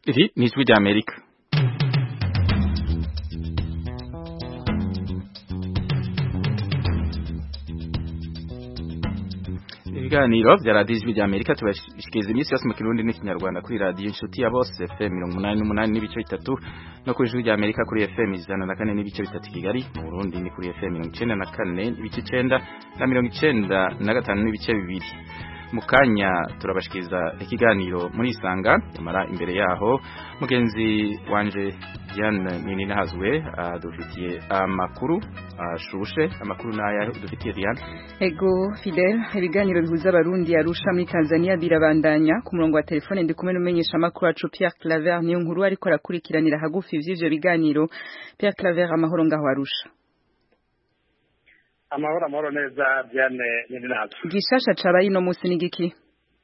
Iri ni ijwi rya Amerika. Ibiganiro vya radiyo ijwi rya Amerika tubashikiriza iminsi yose mu Kirundi n'ikinyarwanda kuri radiyo inshuti ya bose FM 88 n'ibice 3 no kuri ijwi rya Amerika kuri FM 104 n'ibice 3 Kigali. Mu Burundi ni kuri FM 94 n'ibice 9 na 95 n'ibice 2. Mukanya turabashikiriza ikiganiro muri Isanga mara imbere yaho mugenzi wanje Diane Ninina Hazwe dufitiye amakuru ashushe amakuru naya dufitiye Diane. Ego Fidel, ibiganiro bihuza abarundi Arusha muri Tanzania birabandanya. Ku murongo wa telefone ndi kumwe n'umenyesha makuru wacu Pierre Claver niyo nkuru ariko rakurikiranira hagufi vy'ivyo biganiro. Pierre Claver, amahoro ngaho Arusha. Amahoro neza Diane Nininazo. Gishasha cabaye no musi nigiki?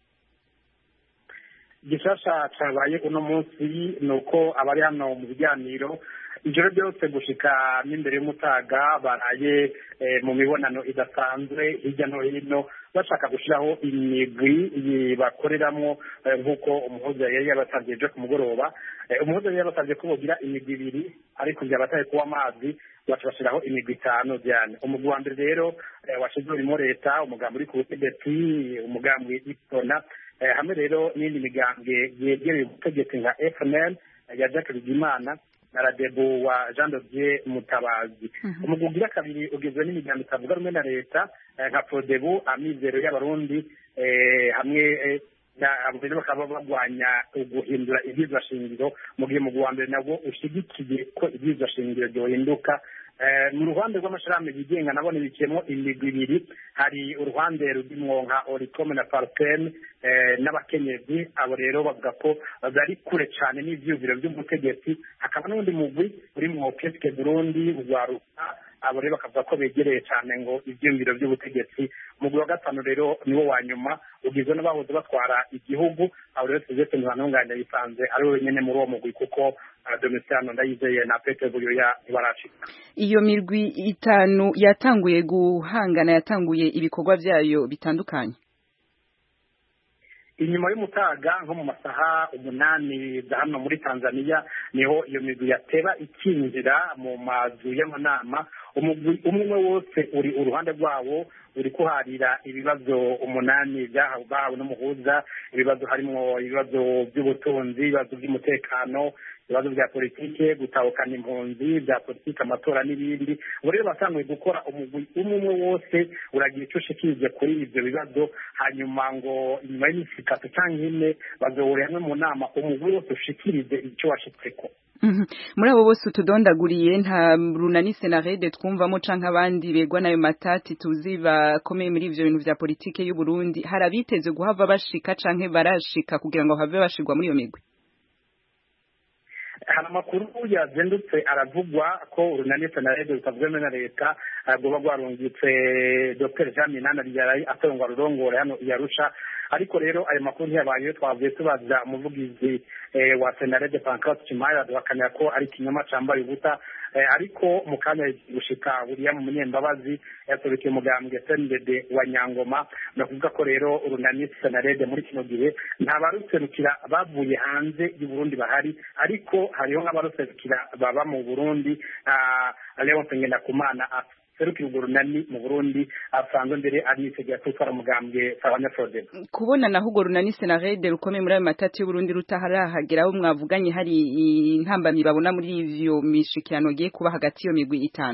Gishasha cabaye uno munsi nuko abari hano mu biganiro ijoro byose gushika n'imbere y'umutaga baraye mu mibonano idasanzwe hirya no hino bashaka gushiraho imigwi bakoreramo nkuko umuhuza yari yabatavye ejo ku mugoroba. Umuhuza yari yabatavye ko bogira imigwi ibiri ariko byabataye kuwa amazi bashiraho imigwi 5 byane. Umugwi wa mbere rero washize urimo leta, umugambi uri ku butegetsi, umugambi w'Ipona hamwe rero n'indi migambwe yegereye ubutegetsi nka FNL ya Jacques Bizimana na Radebo wa Jean Dodier Mutabazi. Umugwi ugira kabiri ugizwe n'imigambi itavuga rumwe na leta nka Prodebu, Amizero y'Abarundi hamwe abagore bakaba bagwanya uguhindura ibyizwa shingiro mu gihe umugwi wa mbere nabwo ushigikiye ko ibyizwa shingiro byohinduka. Mu ruhande rw'amashirahamwe yigenga nabone bikemo imigwi ibiri, hari uruhande rurimo nka Oricom na Parpen n'abakenyezi. Abo rero bavuga ko bari kure cyane n'ivyumviro by'umutegetsi. Hakaba n'undi mugwi urimo Peske Burundi Ugwaruka, abo rero bakavuga ko begereye cyane ngo ivyumviro by'ubutegetsi. Umugwi wa gatanu rero niwo wa nyuma ugizwe n'abahoze batwara igihugu. Abo rero tuzese ntibantunganya bisanze ari we nyene muri uwo mugwi kuko Domitiano Ndayizeye na Peter Buyoya barashika. Iyo mirwi 5 yatanguye guhangana, yatanguye ibikorwa vyayo bitandukanye. Inyuma y'umutaga nko mu masaha 8 za hano muri Tanzania niho iyo migwi yateba ikinjira mu mazu y'amanama. Umugwi umwe wose uri uruhande rwawo uri kuharira ibibazo 8 byahawe n'umuhuza. Ibibazo harimo ibibazo by'ubutunzi, ibibazo by'umutekano, ibibazo bya politike, gutahukana impunzi, bya politike, amatora n'ibindi. Rero basanzwe gukora umugwi umwe wose uragira icyo ushikije kuri ibyo bibazo, hanyuma ngo nyuma y'imisi 3 cyangwa 4 bazohurira hamwe mu nama umugwi wose ushikirize icyo washitseko. Muri abo bose utudondaguriye nta runani Senarede twumvamo canke abandi begwa nayo matati tuzi bakomeye muri ivyo bintu vya politike y'u Burundi, harabiteze guhava bashika canke barashika kugira ngo have bashirwa muri iyo migwi? Hari amakuru yazendutse aravugwa ko urunani Senarede rutavugwa na leta rwoba rwarungitse Dr. Jean Minana Ryarayi atongwa rurongora hano Yarusha. Ariko rero ayo makuru ntiyabaye, twavuye tubaza umuvugizi wa Senarede Pancras Chimaya duhakanira ko ari kinyoma cambaye ubuta. Ariko mu kanya gushika William Munyembabazi yasorekeye umugambwe SNDD wa Nyangoma no kuvuga ko rero urunani Senarede muri kino gihe nta baruserukira bavuye hanze y'u Burundi bahari, ariko hariho nk'abaruserukira baba mu Burundi. Leon Ngendakumana serukira urunani mu Burundi asanzwe mbere ari itegeko tutwara umugambwe Fabanyafrode. Kubona naho urwo runani Senarede rukomeye muri ayo matati y'u Burundi rutaharahageraho mwavuganye hari intambamyi babona muri ivyo mishikirano giye kuba hagati yo migwi 5.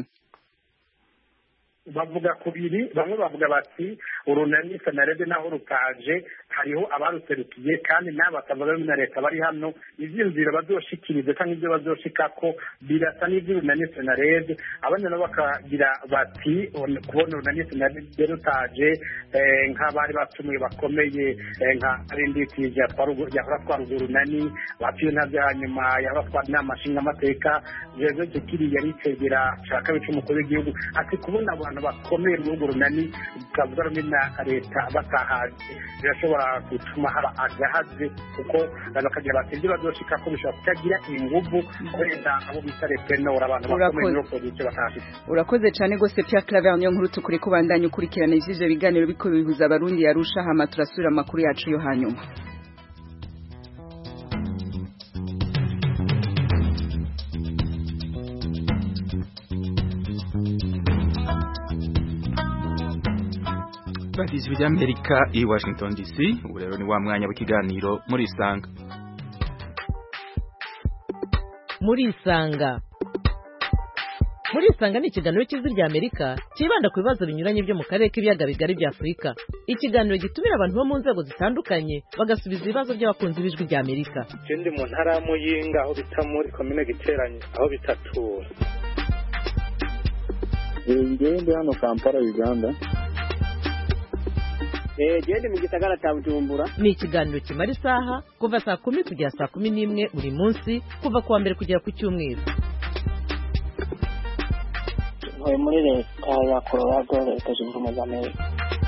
Bavuga kubiri, bamwe bavuga bati urunani Senarede naho rukaje hariho abaruserukiye kandi n'abatavuga na leta bari hano, ivyumviro bazoshikirize kandi ibyo bazoshikako birasa n'ivy'urunani Senarede. Abandi nabo bakagira bati kubona urunani Senarede rutaje nk'abari batumiwe bakomeye nka Arinditije yatwara urunani batuye ntabyo, hanyuma yabatwara n'amashinga amateka jeje kiri yari cegera caka bicumukuru w'igihugu. Ati kubona abantu bakomeye mu runani kavuga rumwe na leta batahaje birashobora gutuma haba agahaze kuko bakagira batije bazoshika ko bishobora kutagira inguvu kwenda abo bitare penora abantu bakomeye no produce batashitse. Urakoze cyane gose Pierre Claver niyo nkuru tukuri kubandanya ukurikirana ivyo biganiro biko bihuza abarundi Yarusha hama turasubira amakuru yacu yo hanyuma. Badizwe ry'Amerika i Washington DC. Ubu rero ni wa mwanya w'ikiganiro muri Isanga. Muri Isanga ni ikiganiro cy'Ijwi ry'Amerika kibanda ku bibazo binyuranye byo mu karere k'ibiyaga bigari bya Afurika. Ikiganiro gitumira abantu bo mu nzego zitandukanye bagasubiza ibibazo by'abakunzi b'Ijwi ry'Amerika. Ndi mu ntara ya Muyinga aho bita muri commune Giteranye aho bitatura. Ndi hano Kampala Uganda. Ndi mu gisagara cya Bujumbura. Ni ikiganiro kimara isaha kuva saa 10 kugera saa 11 buri munsi kuva kuwa mbere kugera ku cyumweru. Muri leta ya Colorado leta zunze ubumwe za Amerika.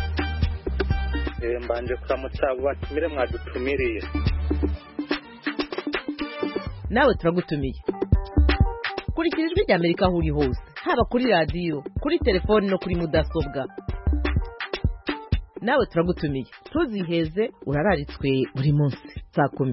Mbanje kuramutsa abo batumire mwadutumiriye. Nawe turagutumiye. Kurikira Ijwi ry'Amerika aho uri hose, haba kuri radio, kuri telefone no kuri mudasobwa. Nawe turagutumiye. Tuziheze urararitswe buri munsi saa 10.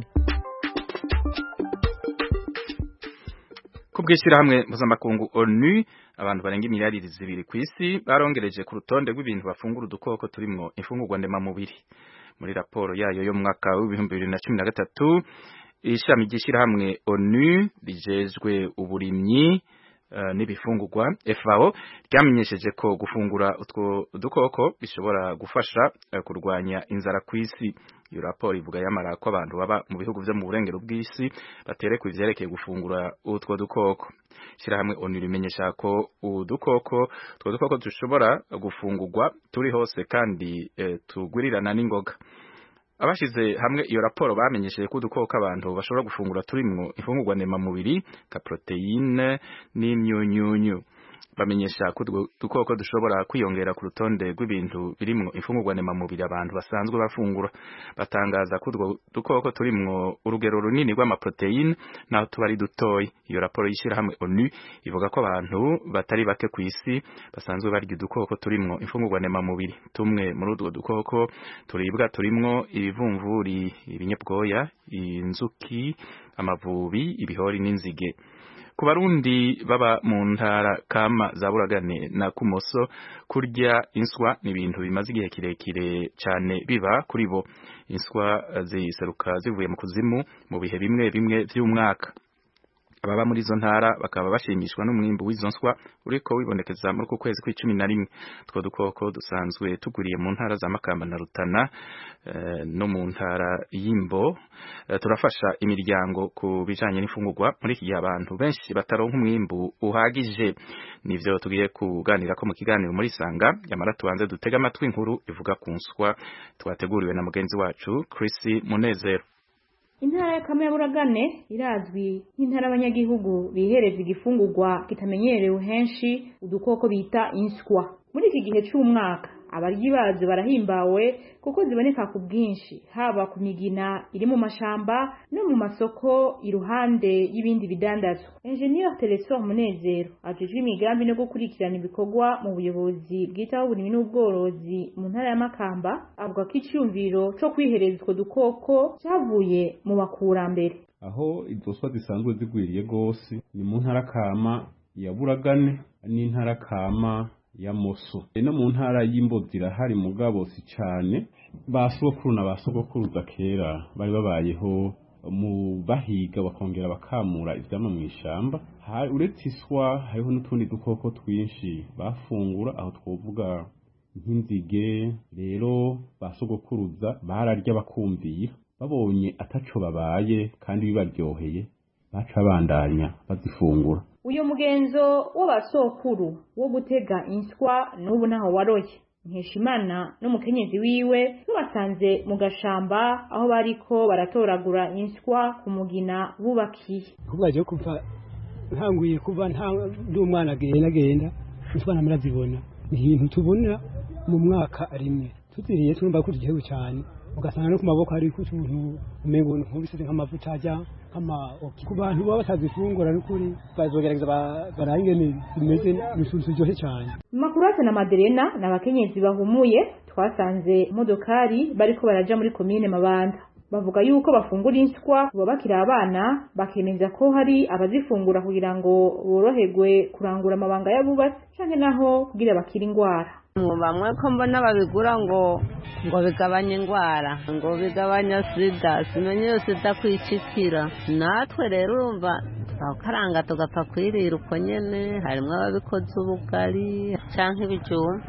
Kubwishira hamwe mpuzamakungu ONU abantu barenga miliyari 2 ku isi barongereje ku rutonde rw'ibintu bafungura udukoko turimwo imfungurwa ndema mubiri. Muri raporo yayo yo mwaka wa 2013 ishami gishira hamwe ONU rijejwe uburimyi n'ibifungurwa FAO ryamenyesheje ko gufungura utwo dukoko bishobora gufasha kurwanya inzara ku isi. Iyo raporo ivuga yamara ko abantu baba mu bihugu byo mu burengero bw'isi baterekwe ivyerekeye gufungura utwo dukoko. Shira hamwe ONU rimenyesha ko udukoko dushobora gufungurwa turi hose kandi tugwirirana n'ingoga. Abashize hamwe iyo raporo bamenyesheje ko udukoko abantu bashobora gufungura turimwo imfungurwa ndema mubiri ka proteine n'imyunyunyu. Bamenyesha ko dukoko dushobora kwiyongera ku rutonde rw'ibintu birimwo imfungurwa ndema mubiri abantu basanzwe bafungura. Batangaza ko dukoko turimwo urugero runini rw'amaproteine naho tubari dutoyi. Iyo raporo yishira hamwe ONU ivuga ko abantu batari bake ku isi basanzwe barya udukoko turimwo imfungurwa ndema mubiri. Tumwe muri utwo dukoko turibwa turimwo ibivumvuri, ibinyabwoya, inzuki, amavubi, ibihori n'inzige. Ku Barundi baba mu ntara kama za Buragane na Kumoso kurya inswa ni ibintu bimaze igihe kirekire cyane biba kuri bo. Inswa ziseruka zivuye mu kuzimu mu bihe bimwe by'umwaka. Ababa muri izo ntara bakaba bashimishwa n'umwimbu w'izo nswa uriko wibonekeza muri ku kwezi kwa11. Two dukoko dusanzwe tuguriye mu ntara za Makamba na Rutana no mu ntara y'Imbo. Turafasha imiryango ku bijanye n'ifungurwa muri iki gihe abantu benshi bataronka umwimbu uhagije. Nivyo tugiye kuganira ko mu kiganiro muri Sanga yamara tubanze dutega amatwi inkuru ivuga ku nswa twateguriwe na mugenzi wacu Chris Munezero. Intara ya Kama ya Buragane irazwi nk'intara abanyagihugu bihereza igifungurwa kitamenyerewe henshi udukoko bita inswa. Muri iki gihe cy'umwaka abaryi bazo barahimbawe kuko ziboneka ku bwinshi haba ku migina iri mu mashamba no mu masoko iruhande y'ibindi bidandazwa. Engineer Telesor Munezero ajejwe imigambi no gukurikirana ibikorwa mu buyobozi bwitaho uburimyi n'ubworozi mu ntara ya Makamba avuga ko icyumviro cyo kwihereza utwo dukoko cyavuye mu bakurambere. Aho izo swa zisanzwe zigwiriye gose ni mu ntara kama ya Buragane n'intara kama ya Moso. No mu ntara y'Imbo zirahari mugabo si cyane. Basokuru na basogokuruza kera bari babayeho mu bahiga bakongera bakamura ivyama mu ishamba. Uretse iswa hariho n'utundi dukoko twinshi bafungura aho twovuga nk'inzige. Rero basogokuruza bararya bakumvira babonye ataco babaye kandi bibaryoheye baca bandanya bazifungura. Uyo mugenzo w'abasokuru wo gutega inswa n'ubu naho waroye. Nkeshimana n'umukenyezi wiwe basanze mu gashamba aho bariko baratoragura inswa ku mugina bubakiye. Kubaje kuva ntanguye kuva ndi umwana agenda inswa namara zibona. Ibintu tubona mu mwaka arimwe. Tuziriye turumva ko tugiye cyane. Ugasanga no ku maboko hari kutuntu umengo nkubise nk'amavuta ajya ku bantu baba batazifungura n'ukuri bazogerageza barangene zimeze n'isusu ryohe cyane. Makurate na Maderena n'abakenyezi bahumuye twasanze imodokari bariko baraja muri komine Mabanda. Bavuga yuko bafungura inswa kuba bakiri abana bakemeza ko hari abazifungura kugira ngo boroherwe kurangura amabanga y'abubatsi canke naho kugira bakira ingwara. bamwe ko mbona babigura ngo bigabanya indwara ngo bigabanya sida simenye iyo sida kwicikira natwe rero urumva twakaranga tugapfa kwirira uko nyene harimo ababikoze ubugari canke ibijumba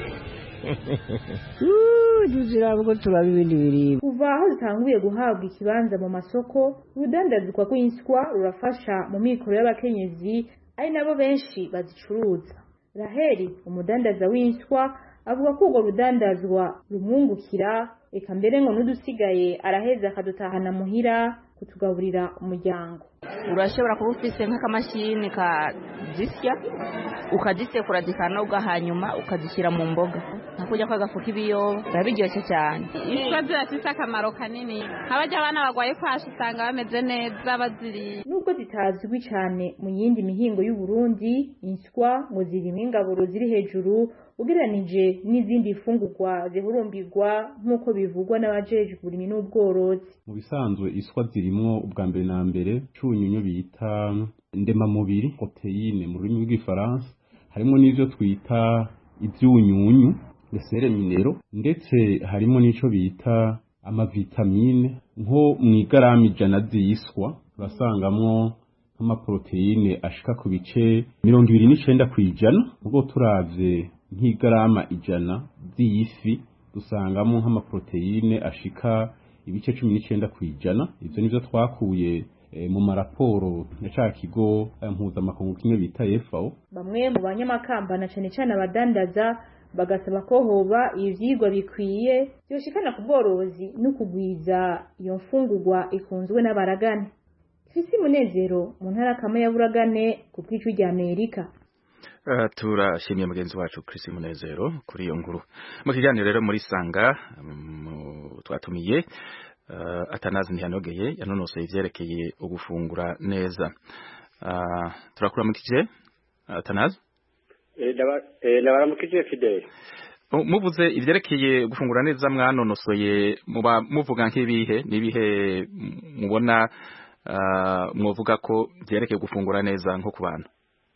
tuzirabwo turaba ibindi biribwa kuva aho zitanguye guhabwa ikibanza mu masoko urudandazwa rw'inswa rurafasha mu mikoro y'abakenyezi ari nabo benshi bazicuruza. Raheli umudandaza w'inswa avuga ko urwo rudandazwa rumwungukira eka mbere ngo n'udusigaye araheza akadutahana muhira kutugaburira umuryango. Urashobora kuba ufise nk'akamashini kazisya ukazisekura zikanoga hanyuma ukazishyira mu mboga nka kurya kw'agafu k'ibiyoba biba biryoshye cyane. Inswa zirafise akamaro kanini nk'abarya abana barwaye kwashi usanga bameze neza baziriye. Nubwo zitazwi cyane mu yindi mihingo y'u Burundi, inswa ngo zirimo ingaburo ziri hejuru ugereranije n'izindi fungurwa zihurumbirwa nk'uko bivugwa n'abajejwe uburimyi n'ubworozi. Mu bisanzwe iswa zirimwo ubwa mbere na mbere cunyunyu bita ndemamubiri proteine mu rurimi rw'igifaransa, harimo n'ivyo twita ivyunyunyu lesere minero, ndetse harimo n'ico bita amavitamine. Nko mw'igarama 100 z'iswa turasangamwo nk'amaproteine ashika ku bice 29 kw'ijana. Ubwo turavye nk'igarama 100 z'ifi dusangamo nk'amaproteine ashika ibice 19 kw'ijana. Ivyo nivyo twakuye mu maraporo ya ca kigo mpuzamakungu kimwe bita FAO. Bamwe mu banyamakamba na cane cane abadandaza bagasaba ko hoba ivyigwa bikwiye byoshikana ku bworozi no kugwiza iyo mfungurwa ikunzwe n'abaragane. Fisi Munezero mu ntara kama ya Buragane ku bw'icyo rya Amerika. Turashimiye mugenzi wacu Chris Munezero kuri iyo nkuru. Mu kiganiro rero muri Sanga twatumiye Atanazi Ntiyanogeye yanonosoye ivyerekeye ugufungura neza. Turakura mu kije Atanazi? Ndabaramukije Fidel. Muvuze ivyerekeye gufungura neza mwanonosoye muba muvuga nk'ibihe nibihe mubona mwovuga ko vyerekeye gufungura neza nko ku bantu?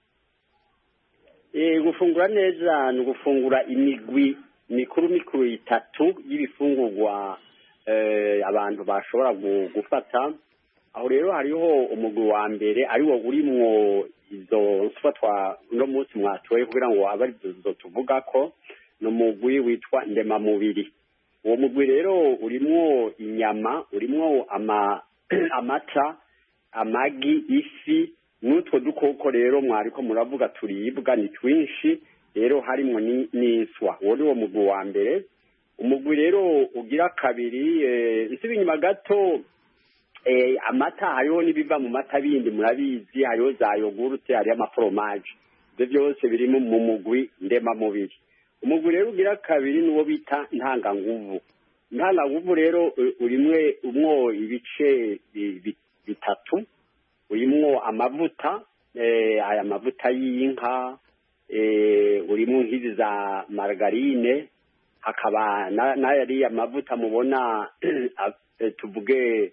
Gufungura neza ni gufungura imigwi mikuru itatu y'ibifungurwa abantu bashobora gufata. Aho rero hariho umugwi wa mbere ari wo urimwo izo nswa no munsi mwatoye kugira ngo abe arizo tuvuga ko no mugwi witwa ndemamubiri. Uwo mugwi rero urimwo inyama, urimwo amata, amagi, ifi n'utwo dukoko rero mwariko muravuga turibwa ni twinshi rero harimwo n'inswa. Uwo ni wo mugwi wa mbere. Umugwi rero ugira kabiri nsibi inyuma gato amata hariho n'ibiva mu mata bindi murabizi, hariho za yogurute, hariho amaforomaje. Ibyo byose biri mu mugwi ndemamubiri. Umugwi rero ugira kabiri nuwo bita ntanganguvu. Ntanganguvu rero umwo ibice bitatu, urimwo amavuta, aya mavuta y'inka, urimwo nk'izi za margarine, hakaba n'ayari amavuta mubona tuvuge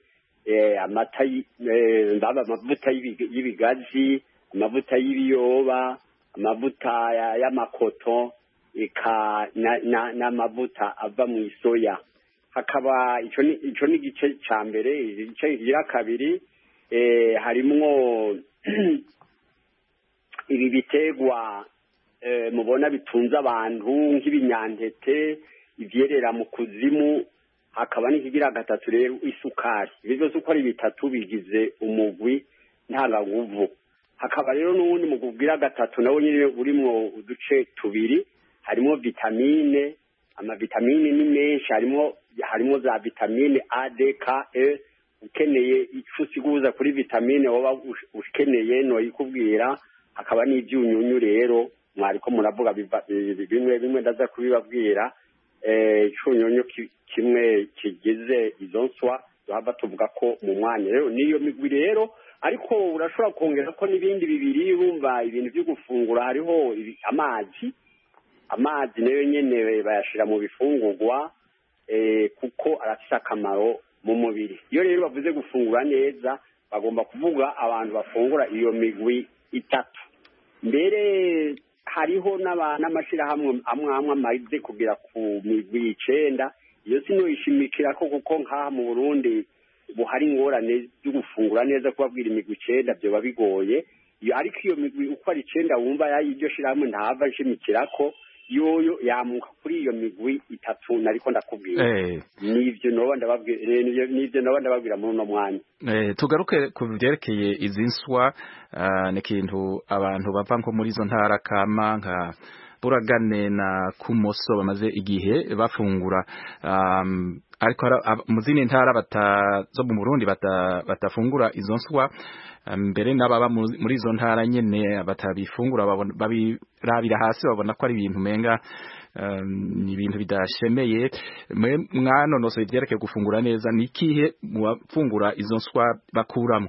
amavuta y'ibigazi, amavuta y'ibiyoba, amavuta y'amakoto, eka n'amavuta ava mu isoya. Hakaba ico ni igice ca mbere. Igice kigira kabiri harimwo ibi bitegwa mubona bitunze abantu nk'ibinyantete, ivyerera mu kuzimu. Hakaba n'ikigira gatatu rero isukari. Ibi byose uko ari bitatu bigize umugwi ntanganguvu. Hakaba rero n'uwundi mugwi ugira gatatu nawo nyine urimwo uduce tubiri, harimo vitamine. Amavitamine ni menshi, harimo za vitamine A, D, K, E. Ukeneye ico usiguza kuri vitamine woba ukeneye no ikubwira. Hakaba n'ivyunyunyu rero mwariko muravuga bimwe ndaza kubibabwira. Icunyunyu kimwe kigize izo nswa duhava tuvuga ko mu mwanya rero niyo migwi rero, ariko urashobora kongera ko n'ibindi bibiri. Bumva ibintu byo gufungura hariho amazi nayo nyene bayashira mu bifungurwa kuko arafise akamaro mu mubiri. Iyo rero bavuze gufungura neza bagomba kuvuga abantu bafungura iyo migwi itatu. Mbere hariho n'amashirahamwe amwe amaze kugera ku migwi 9 iyo sinoyishimikira ko kuko nkaha mu Burundi buhari ingorane zo gufungura neza kubabwira imigwi 9 byo babigoye iyo ariko iyo migwi uko ari 9 wumva y'iryo shirahamwe ntava nshimikira ko yoyo yamuka kuri iyo migwi 3 nariko ndakubwira nivyo noba ndababwira muri no mwanya tugaruke ku byerekeye izinswa n'ikintu abantu bava nko muri zo ntara kama nka Buragane na Kumoso bamaze igihe bafungura ariko mu zindi ntara zo mu Burundi batafungura izo nswa mbere n'ababa muri izo ntara nyene batabifungura babirabira hasi babona ko ari ibintu menga ni ibintu bidashemeye mwanonosoye ibyerekeye gufungura neza ni ikihe mufungura izo nswa bakuramo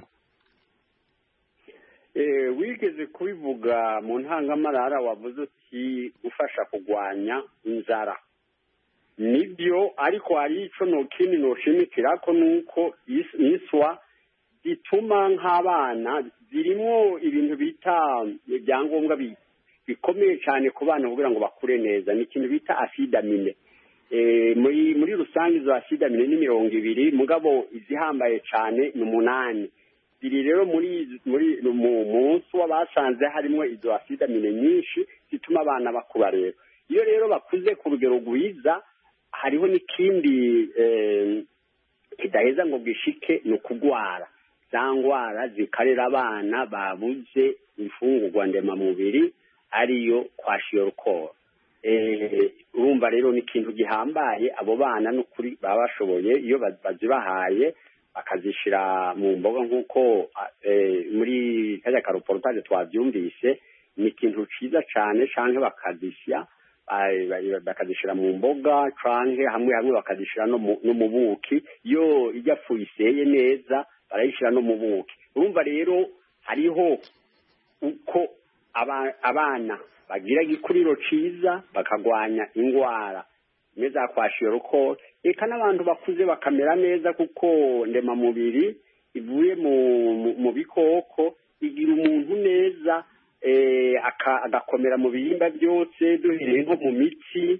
wigeze kubivuga mu ntangamarara wavuze uti gufasha kugwanya inzara nibyo ariko hari ico nokindi noshimikira ko nuko iswa ituma nk'abana zirimo ibintu bita ibyangombwa bikomeye cyane ku bana kugira ngo bakure neza ni ikintu bita acide amine muri rusange izo acide amine ni 200 mugabo izihambaye cyane ni 8 biri rero mu munsi wabasanze harimo izo acide amine nyinshi zituma abana bakura rero iyo rero bakuze ku rugero rwiza hariho n'ikindi kidaheza ngo gishike no kugwara zangwara zikarera abana babuze ifungurwa ndema mubiri ariyo kwashiyorukoro urumva rero ni ikintu gihambaye abo bana no kuri baba bashoboye iyo bazibahaye bakazishira mu mboga nk'uko muri kajya karoportage twabyumvise ni ikintu ciza cyane canke bakazishira mu mboga canke hamwe bakazishira no mu buki iyo ijya fuyiseye neza barayishira no mu buki urumva rero hariho uko abana bagira igikuriro ciza bakagwanya ingwara neza kwashiye ruko eka n'abantu bakuze bakamera neza kuko ndema mubiri ivuye mu bikoko igira umuntu neza agakomera mu bihimba byose duhereye nko mu mitsi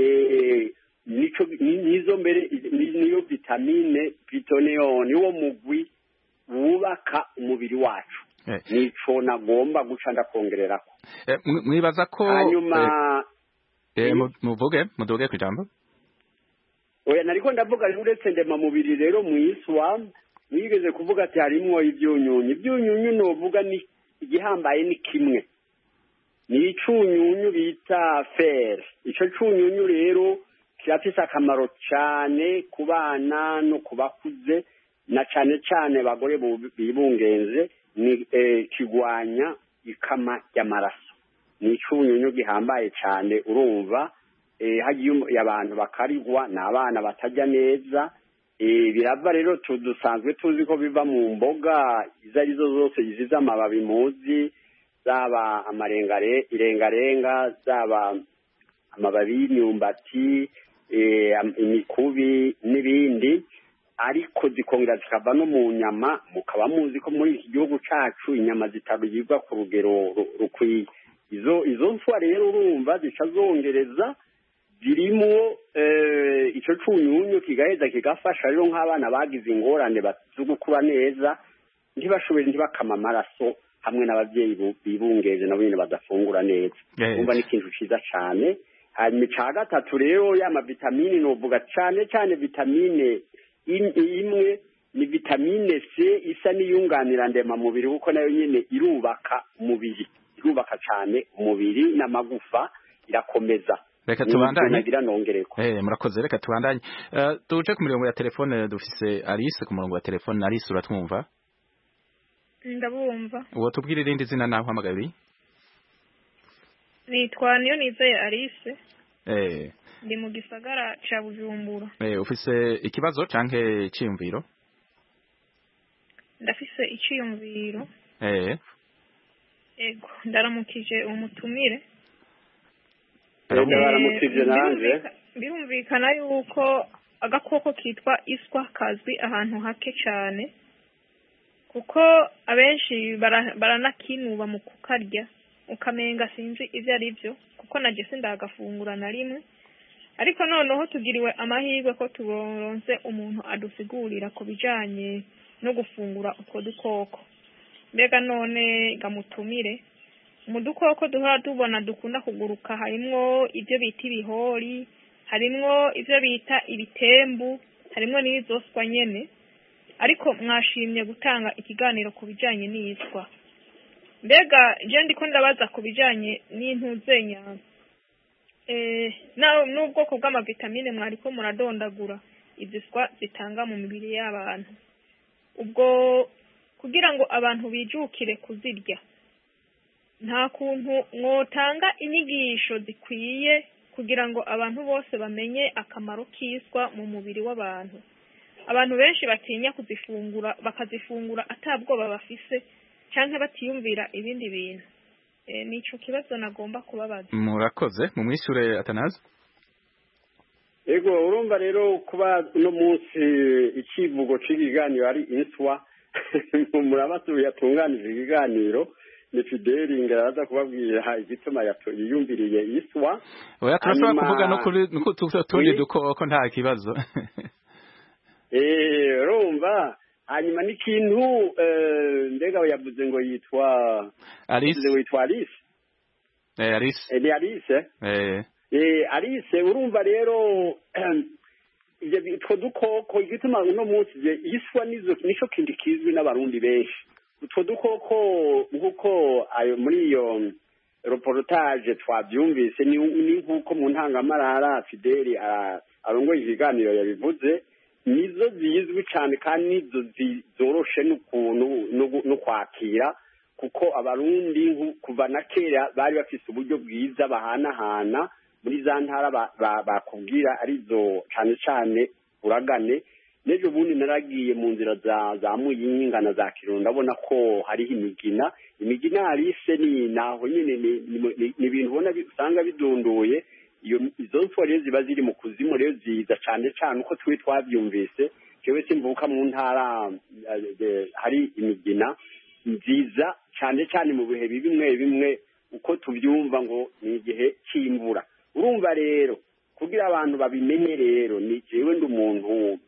nizo mbere niyo vitamine vitoneon wo mugwi wubaka umubiri wacu nico nagomba guca ndakongererako mwibaza ko hanyuma muvuge kujambo oya nariko ndavuga uretse ndema mubiri rero mwiswa nigeze kuvuga ati harimwo ibyunyunyu novuga ni igihambaye ni kimwe ni icunyunyu bita fer ico cunyunyu rero kirafise akamaro cyane ku bana no kubakuze na cyane bagore bibungenze ni kigwanya ikama y'amaraso ni icunyunyu gihambaye cyane urumva hagiye abantu bakarigwa n'abana batajya neza birava rero dusanzwe tuzi ko biva mu mboga izo arizo zose zizize amababi muzi zaba irengarenga zaba amababi y'imyumbati imikubi n'ibindi ariko zikongera zikava no mu nyama mukaba muzi ko muri iki gihugu cacu inyama zitabigirwa ku rugero rukwiye izo mfwa rero urumva zica zongereza zirimo ico cunyunyu kigaheza kigafasha rero nk'abana bagize ingorane zo gukura neza ntibakama amaraso hamwe n'abavyeyi bibungeje nabo nyene badafungura neza umva ni ikintu ciza cane hanyuma ica gatatu rero y'ama vitamine novuga cane vitamine imwe ni vitamine C isa n'iyunganira ndema mubiri kuko nayo nyene irubaka cane umubiri n'amagufa irakomeza reka tubandanye nagira nongereko murakoze reka tubandanye tuje ku mirongo ya telefone dufise Alice ku murongo wa telefone Alice uratwumva ndabumva uwo tubwire irindi zina naho hamagaye nitwa niyo nizeye Alice ndi mu gisagara ca Bujumbura ufise ikibazo canke ciyumviro ndafise iciyumviro ego ndaramukije umutumire birumvikana yuko agakoko kitwa iswa kazwi ahantu hake cyane kuko abenshi baranakinuba mu kukarya ukamenga sinzi ivyo ari byo kuko naje sindagafungura na rimwe ariko noneho tugiriwe amahirwe ko turonse umuntu adusigurira ku bijanye no gufungura utwo dukoko mbega none gamutumire mu dukoko duhora tubona dukunda kuguruka harimwo ibyo bita ibihori harimwo ibyo bita ibitembu harimwo n'izoswa nyene ariko mwashimye gutanga ikiganiro ku bijanye n'iyitwa mbega je ndiko ndabaza ku bijanye n'intuzenya n'ubwoko bw'amavitamine mwariko muradondagura iziswa zitanga mu mibiri y'abantu ubwo kugira ngo abantu bijukire kuzirya nta kuntu mwotanga inyigisho zikwiye kugira ngo abantu bose bamenye akamaro k'iswa mu mubiri w'abantu abantu benshi batinya kuzifungura bakazifungura atabwoba bafise canke batiyumvira ibindi bintu nico kibazo nagomba kubabaza murakoze mu mwishure Atanazi ego urumva rero kuba no munsi ikivugo c'ikiganiro ari inswa murabasuye yatunganije ikiganiro ni Fideli ngaraza kubabwira igituma yiyumviriye iswa oya turashobora kuvuga no kuri tundi dukoko nta kibazo urumva hanyuma n'ikintu mbega yavuze ngo yitwa Alice ni Alice urumva rero utwo dukoko igituma uno munsi iswa nico kindi kizwi n'abarundi benshi utwo dukoko nk'uko ayo muri iyo reportage twabyumvise ni nk'uko mu ntangamarara Fideli arongoye ikiganiro yabivuze nizo zizwi cyane kandi nizo zoroshe n'ukuntu no kwakira kuko abarundi kuva na kera bari bafise uburyo bwiza bahanahana muri za ntara bakubwira arizo cyane cyane uragane n'ejo bundi naragiye mu nzira za Muyinga na za Kirundo ndabona ko hariho imigina Alice ni naho nyine ni ibintu ubona usanga bidunduye izo nswa rero ziba ziri mu kuzimu rero ziza cyane cyane uko twabyumvise jewe simvuka mu ntara hari imigina nziza cyane cyane mu bihe bimwe uko tubyumva ngo ni igihe cy'imvura urumva rero kugira abantu babimenye rero ni jewe ndi umuntu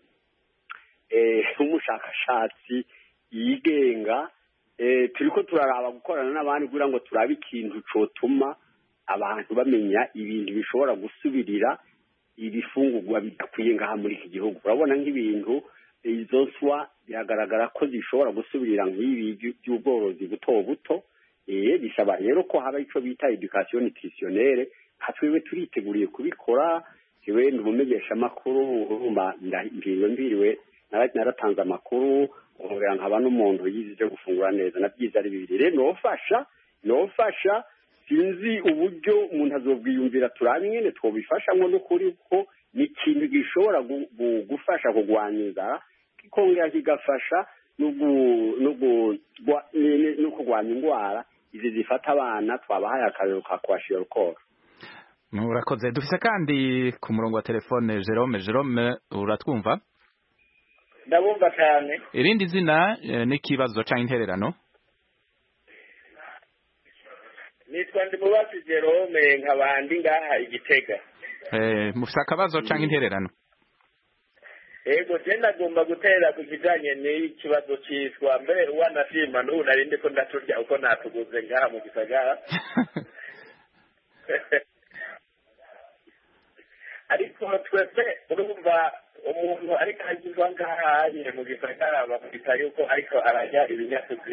umushakashatsi yigenga turiko turaraba gukorana n'abandi kugira ngo turabe ikintu cotuma abantu bamenya ibintu bishobora gusubirira ibifungurwa bidakwiye ngaha muri iki gihugu urabona nk'ibintu izo nswa biragaragara ko zishobora gusubirira nk'ibi by'ubworozi buto buto bisaba rero ko haba ico bita education nutritionnelle hatwewe turiteguriye kubikora jewe ndumumenyesha makuru urumva mbiriwe naratanze amakuru ngorera nkaba n'umuntu yizije gufungura neza nabyiza ari bibiri rero nofasha sinzi uburyo umuntu azobwiyumvira turabe nyene twobifashamwo n'ukuri ko ni ikintu gishobora gufasha kugwanya inzara kikongera kigafasha no kurwanya indwara izi zifata abana twabahaye akarero ka kwashira rukoro murakoze dufise kandi ku murongo wa telefone Jerome uratwumva ndabumva cyane irindi zina n'ikibazo canke intererano nitwa Ndimubazi Jerome nkabandi ngaha Igitega mufise akabazo canke intererano ego je ndagomba gutera ku kijanye n'ikibazo cyiswa mbere wanashima n'ubu narinde ko ndaturya uko natuguze ngaha mu gisagara ariko twese urumva umuntu ariko agizwa ngaha nyine mu gisagara bamwita yuko ariko arajya ibinyatuzi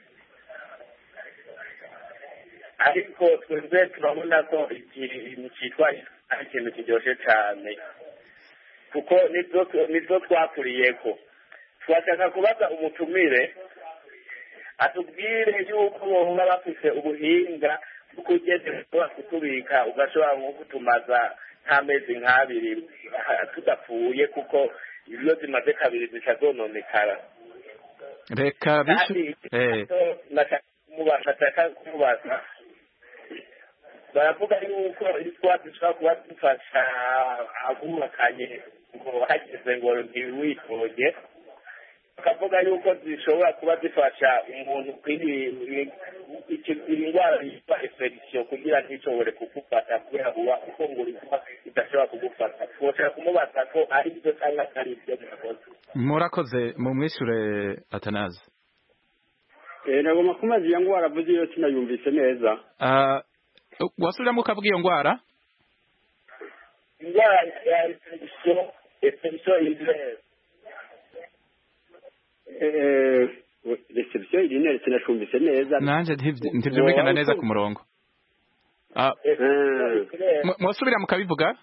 ariko twese turabona ko ikintu cyitwa ari ikintu kiryoshe cyane kuko nibyo twakuriyeko twashaka kubaza umutumire atubwire yuko boba bafise ubuhinga bwo kugeza kutubika ugashobora nko kutumaza nk'amezi nk'abiri tudapfuye kuko iyo zimaze kabiri zica zononekara reka nashaka kumubaza baravuga yuko iswa zishobora kuba zifasha abubakanye ngo hageze ngo ntiwitoge bakavuga yuko zishobora kuba zifasha umuntu indwara yitwa infection kugira ntishobore kugufata kubera uba ufungura izuba idashobora kugufata twoshobora kumubaza ko ari byo cyangwa atari byo murakoze mu mwishure Atanazi nagomba kumaza iyo ngwara avuze iyo sinayumvise neza wasubiramo ukavuga iyo ngwara indwara ya infection urinaire reception urinaire sinashumvise neza nanje ntivyumvikana neza ku murongo mwasubira mukabivuga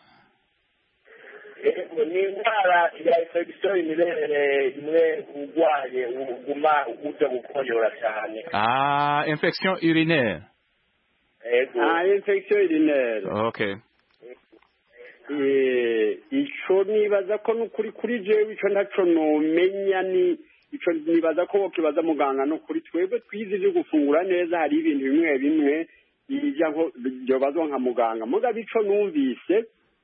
ni indwara ya infection urinaire imwe urwaye uguma uja gukoyora cyane infection urinaire infection urinaire okay ico nibaza ko nukuri kuri jewe ico ntaco nomenya ni ico nibaza ko kibaza muganga no kuri twebwe twize ivyo gufungura neza hari ibintu bimwe bimwe ivyo byobazwa nka muganga mugabe ico numvise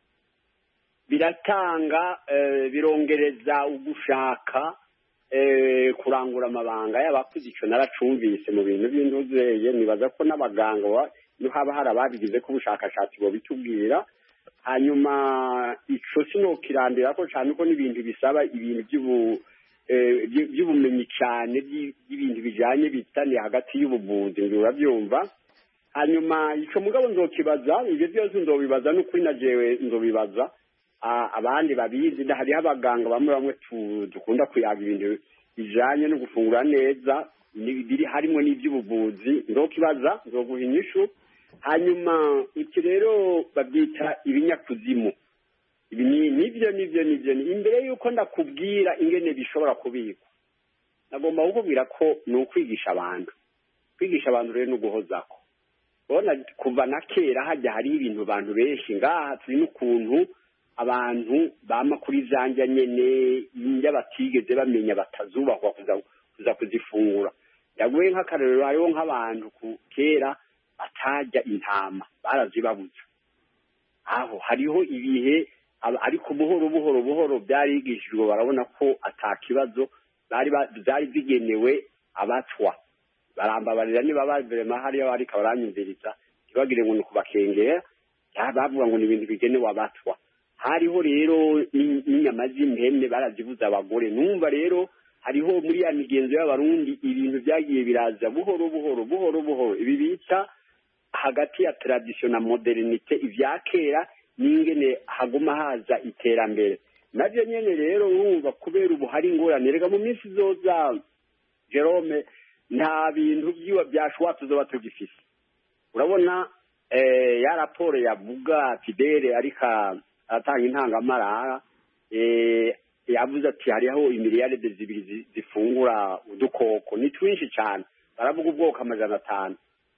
biratanga birongereza ugushaka kurangura amabanga y'abakuze ico naracumvise mu bintu by'induzeye nibaza ko n'abaganga no haba hari ababigize ko ubushakashatsi bo bitubwira hanyuma ico sinokirandira ko cyane ko n'ibintu bisaba ibintu by'ubumenyi cyane by'ibintu bijanye bitaniye hagati y'ubuvuzi urabyumva hanyuma ico mugabo nzokibaza ibyo byose nzobibaza n'ukuri na jewe nzobibaza abandi babizi hariho abaganga bamwe dukunda kuyaga ibintu bijanye no gufungura neza biri harimo n'iby'ubuvuzi nzokibaza nzoguha inyishu hanyuma iki rero babyita ibinyakuzimu nibyo imbere y'uko ndakubwira ingene bishobora kubikwa nagomba kukubwira ko ni ukwigisha abantu rero ni uguhozako ubona kuva na kera hajya hari ibintu abantu benshi ngaha turi n'ukuntu abantu bama kuri zanja nyene indya batigeze bamenya batazubahwa kuza kuzifungura yaguye nk'akarorero hariho nk'abantu kera batajya intama barazibabuza aho hariho ibihe ariko buhoro byarigishijwe barabona ko atakibazo byari bigenewe abatwa barambabarira niba baverema hariyo ariko baranyumviriza ntibagire ngo ni ukubakengera bavuga ngo ni ibintu bigenewe abatwa hariho rero n'inyama z'impene barazibuza abagore numva rero hariho muri ya migenzo y'abarundi ibintu byagiye biraza buhoro ibi bita hagati ya tradition na modernite ivya kera n'ingene haguma haza iterambere navyo nyene rero urumva kubera ubu hari ingorane rega mu minsi zoza Jerome nta bintu byashwa tuzoba tugifise urabona ya raporo yavuga Fidele ariko atanga intangamarara yavuze ati hariho imiliyaride zibiri zifungura udukoko ni twinshi cyane baravuga ubwoko 500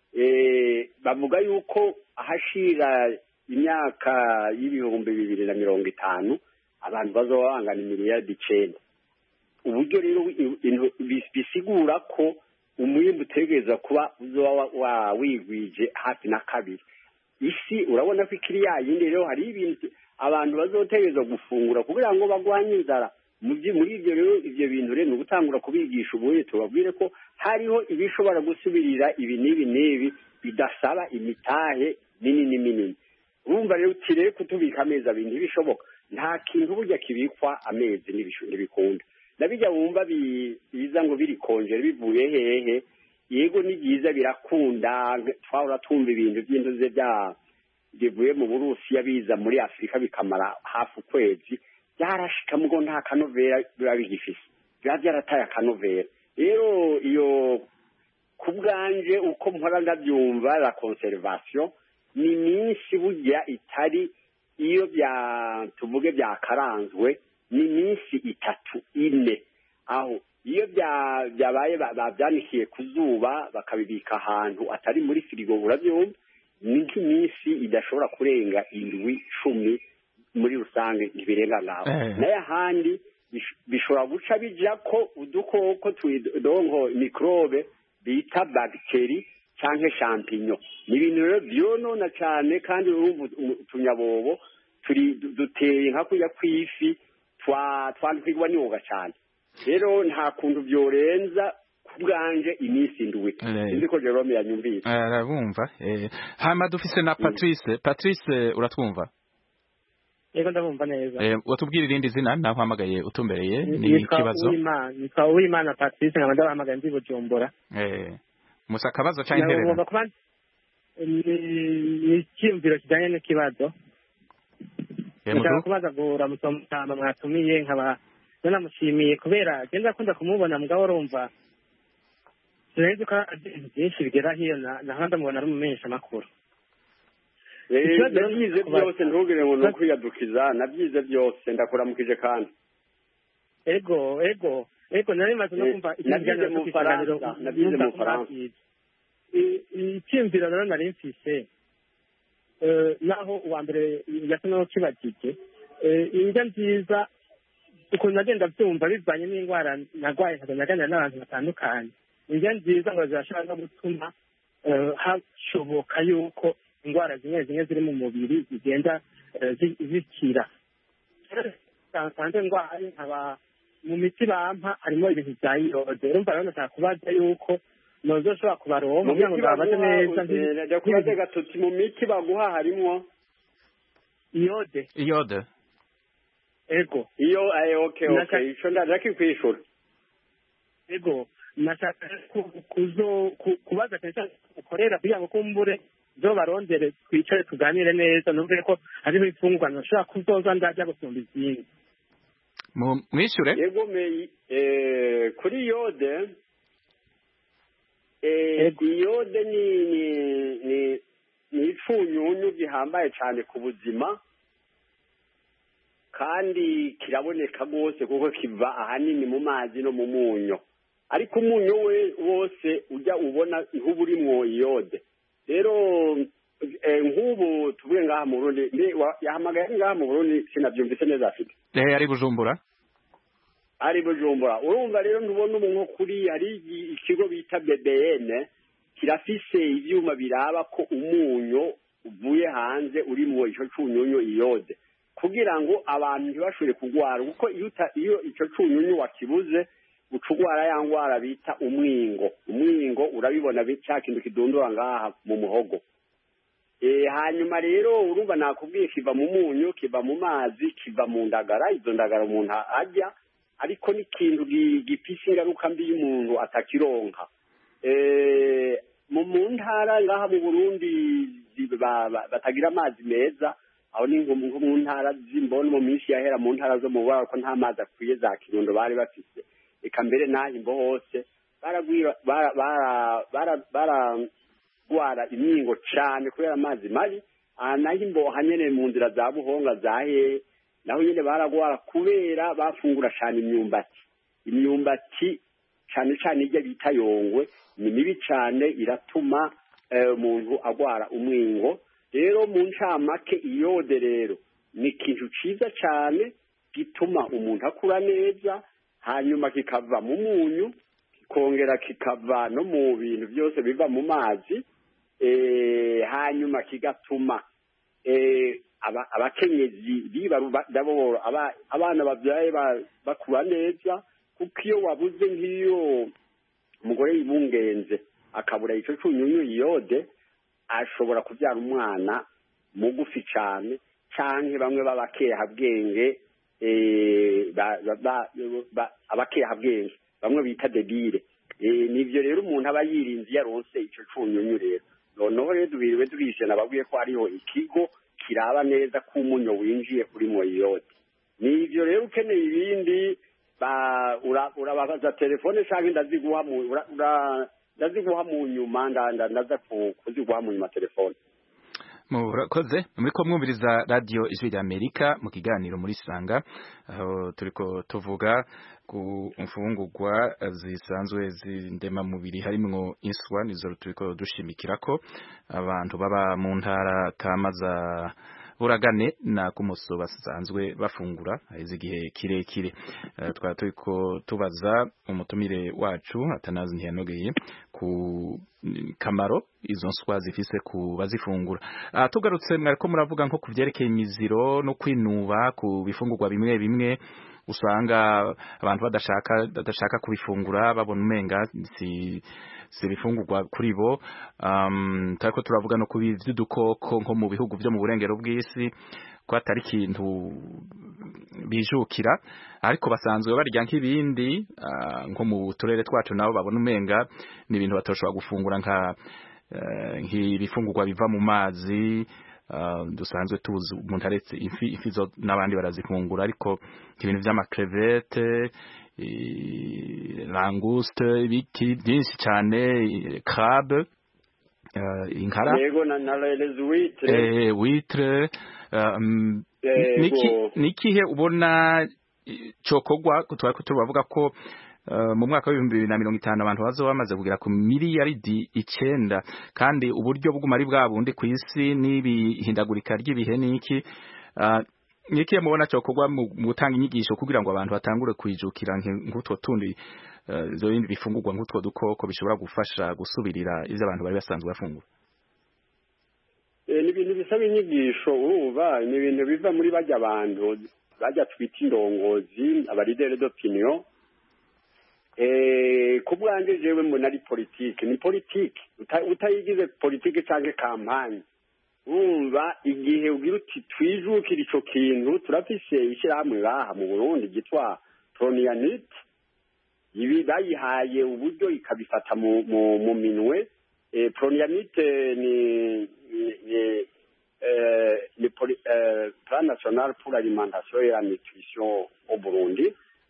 bavuga yuko ahashira imyaka y'ibihumbi 2050 abantu bazoba bangana imiliyaride 9 uburyo rero bisigura ko umwimbu utegereza kuba uzoba wigwije hafi na kabiri isi urabona ko ikiri yindi rero hari ibintu abantu bazotegereza gufungura kugira ngo bagwanye inzara muri ibyo rero ibyo bintu rero ni gutangura kubigisha ubuye tubabwire ko hariho ibishobora gusubirira ibi n'ibi bidasaba imitahe minini urumva rero utireye kutubika amezi abiri ntibishoboka nta kintu burya kibikwa amezi ntibikunda nabijya wumva biza ngo biri konjera bivuye hehe yego ni byiza birakunda twahora tumva ibintu by'indoze bivuye mu Burusiya biza muri Afrika bikamara hafi ukwezi byarashika mugo nta kanovera biba bigifise biba byarataye akanovera rero iyo kubwanje uko mpora ndabyumva la conservation ni minsi burya itari iyo tuvuge byakaranzwe ni minsi 3-4 aho iyo byabaye babyanikiye ku zuba bakabibika ahantu atari muri firigo burabyumva ni nk'iminsi idashobora kurenga 7-10 muri rusange ntibirenga ngaho nayo ahandi bishobora guca bija ko udukoko twidongo microbe bita bacterie canke champignon ni ibintu rero byonona cyane kandi urumva utunyabobo duteye nka kujya kwifi twandikirwa n'ingoga cyane rero nta kuntu byorenza kubwanje iminsi indwi sinzi ko Jerome yanyumvise arabumva hama dufise na Patrice uratwumva yego ndabumva neza watubwira irindi zina naho hamagaye utumbereye ni ikibazo nitwa Uwimana Patrice nkaba ndabahamagaye ndi Bujumbura musa kabazo cha interera ni icyumviro kijanye n'ikibazo ndashaka kubaza gura musoma mwatumiye nkaba nanamushimiye kubera genda akunda kumubona mugabo urumva sinzi ko byinshi bigera hiyo naho ndamubona ari umumenyesha makuru nabyize byose ntugire ngo no kwiyadukiza nabyize byose ndakuramukije kandi ego nari maze no kumva nabyize mu Faransa icyumviro rero nari mfise naho uwa mbere yasa naho kibagije indya nziza ukuntu nagenda byumva bivanye n'indwara narwaye nkaganira n'abantu batandukanye indya nziza ngo zirashobora no gutuma hashoboka yuko indwara zimwe ziri mu mubiri zigenda zikira nsanzwe ndwaye nkaba mu miti bampa harimo ibintu bya iyode urumva rero ndashaka kubaza yuko nozoshobora kubaronka kugira ngo babaze neza ndakubaze gatutsi mu miti baguha harimo iyode ego iyo okay ico ndaje kwishura ego nashaka kubaza kenshi ukorera kugira ngo kumbure zo barondere twicare tuganire neza numve ko hariho ifungwa nashaka kuzoza ndaja gusumba izindi mwishure yego kuri yode iyode ni ifunyunyu gihambaye cyane ku buzima kandi kiraboneka rwose kuko kiva ahanini mu mazi no mu munyo ariko umunyu wose ujya ubona nk'ubu urimwo iyode rero nk'ubu tuvuye ngaha mu Burundi yahamagaye ngaha mu Burundi sinabyumvise neza afite ari Bujumbura urumva rero ntubona umuntu kuri hari ikigo bita BBN kirafise ivyuma biraba ko umunyu uvuye hanze urimwo ico cunyunyu iyode kugira ngo abantu ntibashobore kugwara kuko iyo ico cunyunyu wakibuze ucugwara ya ngwara bita umwingo urabibona cya kintu kidundura ngaha mu muhogo hanyuma rero urumva nakubwiye kiva mu munyu kiva mu mazi kiva mu ndagara izo ndagara umuntu arya ariko ni ikintu gifise ingaruka mbi y'umuntu atakironka mu ntara ngaha mu Burundi batagira amazi meza aho ni nko mu ntara z'imboni mu minsi yahera mu ntara zo mu Burundi ko nta mazi akwiye za Kirundo bari bafise eka mbere n'ahimbo hose baragwara imyingo cyane kubera amazi mabi n'ahimbo hanyene mu nzira za Buhonga zahe naho nyine baragwara kubera bafungura cyane imyumbati cyane cyane ijya bita yongwe ni mibi cyane iratuma umuntu agwara umwingo rero mu ncamake iyode rero ni ikintu ciza cyane gituma umuntu akura neza hanyuma kikava mu munyu kikongera kikava no mu bintu byose biva mu mazi hanyuma kigatuma abakenyezi bibarudaboro abana babyaye bakura neza kuko iyo wabuze nk'iyo umugore yibungenze akabura ico cunyunyu iyode ashobora kubyara umwana mugufi cyane canke bamwe b'abakehabwenge abakehabwenge bamwe bita debile nivyo rero umuntu aba yirinze yaronse ico cunyunyu rero noneho rero dubiriwe turishana babwiye ko hariho ikigo kiraba neza ko umunyo winjiye kuri moyode nivyo rero ukeneye ibindi urabaza telefone canke ndaziguha mu nyuma ndaza kuziguha mu nyuma telefone murakoze muriko mwumviriza radio Ijwi rya Amerika mu kiganiro muri Sanga aho turiko tuvuga ku mfungurwa zisanzwe zindema mubiri harimwo inswa nizo turiko dushimikirako abantu baba mu ntara kamaza buragane na kumuso basanzwe bafungura izigihe kirekire twara turiko tubaza umutumire wacu Atanazi ntiyanogeye ku kamaro izo nswa zifise ku bazifungura. Tugarutse mwariko muravuga nko kuvyerekeye imiziro no kwinuba ku bifungurwa bimwe bimwe usanga abantu badashaka kubifungura babona umenga si bifungurwa kuri bo. Tariko turavuga no kubi vy'udukoko nko mu bihugu vyo mu burengero bw'isi ko atari ikintu bijukira, ariko basanzwe barya nk'ibindi nko mu turere twacu nabo babona umenga ni ibintu batoshobora gufungura nk'ibifungurwa biva mu mazi. Dusanzwe tuzi umuntu aretse ifi zo n'abandi barazifungura, ariko ibintu vy'amakrevete, languste, ibiki byinshi cyane, crabe, inkara, yego na les huîtres, huître, nikihe ubona cokogwa kutwako tubavuga ko mu mwaka wa 2050 abantu bazoba bamaze kugera ku miliyaridi 9, kandi uburyo bw'umari bwa bundi ku isi n'ibihindagurika ry'ibihe niki mubona cokogwa mu gutanga inyigisho kugira ngo abantu batangure kwijukira nk'utwo tundi zo bindi bifungurwa nk'utwo dukoko bishobora gufasha gusubirira ivyo abantu bari basanzwe bafungura. Ni ibintu bisaba inyigisho, urumva ni ibintu biva muri bajya abantu bajya twita indongozi, abaridere d'opinion. Ku bwanjye jewe mbona ari politike, ni politike utayigize politike cyangwa kampanye. Urumva igihe ugira uti twijukira ico kintu, turafise ishyirahamwe ngaha mu Burundi gitwa Pronianit, ibi bayihaye uburyo ikabifata mu minwe. Pronianit ni Plan National pour l'Alimentation et la Nutrition au Burundi.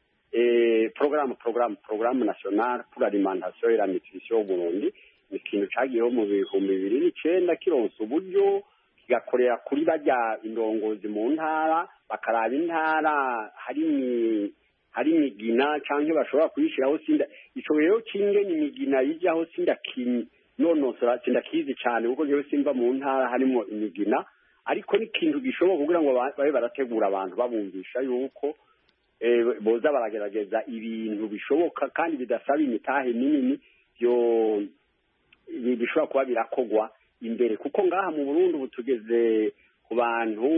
Programme national pour l'alimentation et la nutrition au Burundi, ni ikintu cagiyeho mu 2009 kironse uburyo kigakorera kuri bajya indongozi mu ntara, bakaraba intara hari imigina canke bashobora kuyishiraho. Ico rero kingene imigina yijaho nonosora sindakizi cane kuko jewe simva mu ntara harimo imigina, ariko ni ikintu gishoboka kugira ngo babe barategura abantu babumvisha yuko boza baragerageza ibintu bishoboka kandi bidasaba imitahe minini byo bishobora kuba birakogwa imbere, kuko ngaha mu Burundi ubu tugeze ku bantu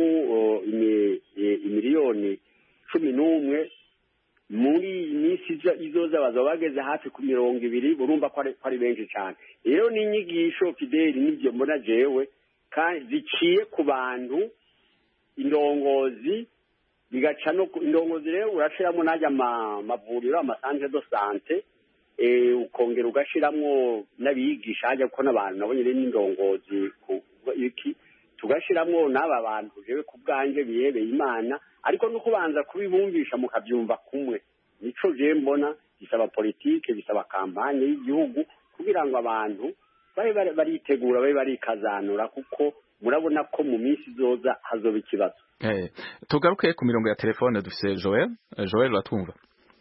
imiliyoni 11. Muri imisi izoza bazaba bageze hafi ku 20, burumva ko ari benshi cyane. Rero ni inyigisho Fideli n'ibyo mbona jewe kandi ziciye ku bantu indongozi, bigaca no indongozi rero urashiramo najya mavuriro, amasantre de sante, ukongera ugashiramo n'abigisha ajya ko n'abantu nabonye rero n'indongozi iki tugashiramo n'aba bantu jewe ku bwanje bihebeye Imana, ariko no kubanza kubibumvisha mukabyumva kumwe. Nico je mbona bisaba politike, bisaba kampanye y'igihugu kugira ngo abantu babe baritegura, babe barikazanura, kuko murabona ko mu minsi izoza hazoba ikibazo. Tugaruke ku mirongo ya telefone dufise Joel. Joel uratwumva?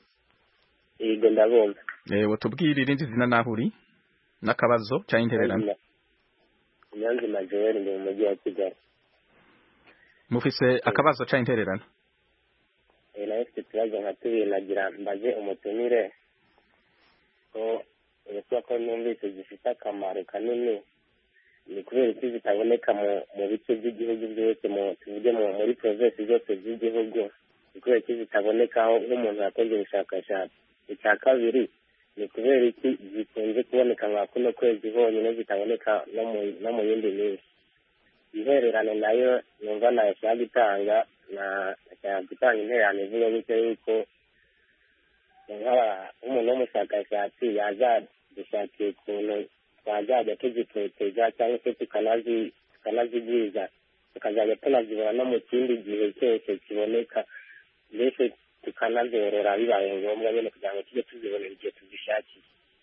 Yego ndabumva. Watubwira irindi zina naho uri n'akabazo cyangwa intererano? Nyanzima Joel ndi mu mujyi wa Kigali. Mufise akabazo cyangwa intererano? Nayo mfite ikibazo nka tubiri nagira mbaze umutumire ko ko numvise zifite akamaro kanini, ni kubera ko zitaboneka mu bice by'igihugu byose, tuvuge muri provinsi zose z'igihugu, ni kubera ko zitabonekaho nk'umuntu yakoze ubushakashatsi. Icya kabiri ni kubera iki zikunze kuboneka nka kuno kwezi honyine, zitaboneka no mu yindi minsi. Intererano nayo numva nashaka gutanga, nashaka gutanga intererano ivuga gutyo yuko nk'umuntu w'umushakashatsi yaza dushakiye ukuntu twazajya tuzitoteza cyangwa se tukanazigwiza, tukazajya tunazibona no mu kindi gihe cyose kiboneka, mbese tukanazorora bibaye ngombwa nyine kugira ngo tujye tuzibonera igihe tuzishakiye.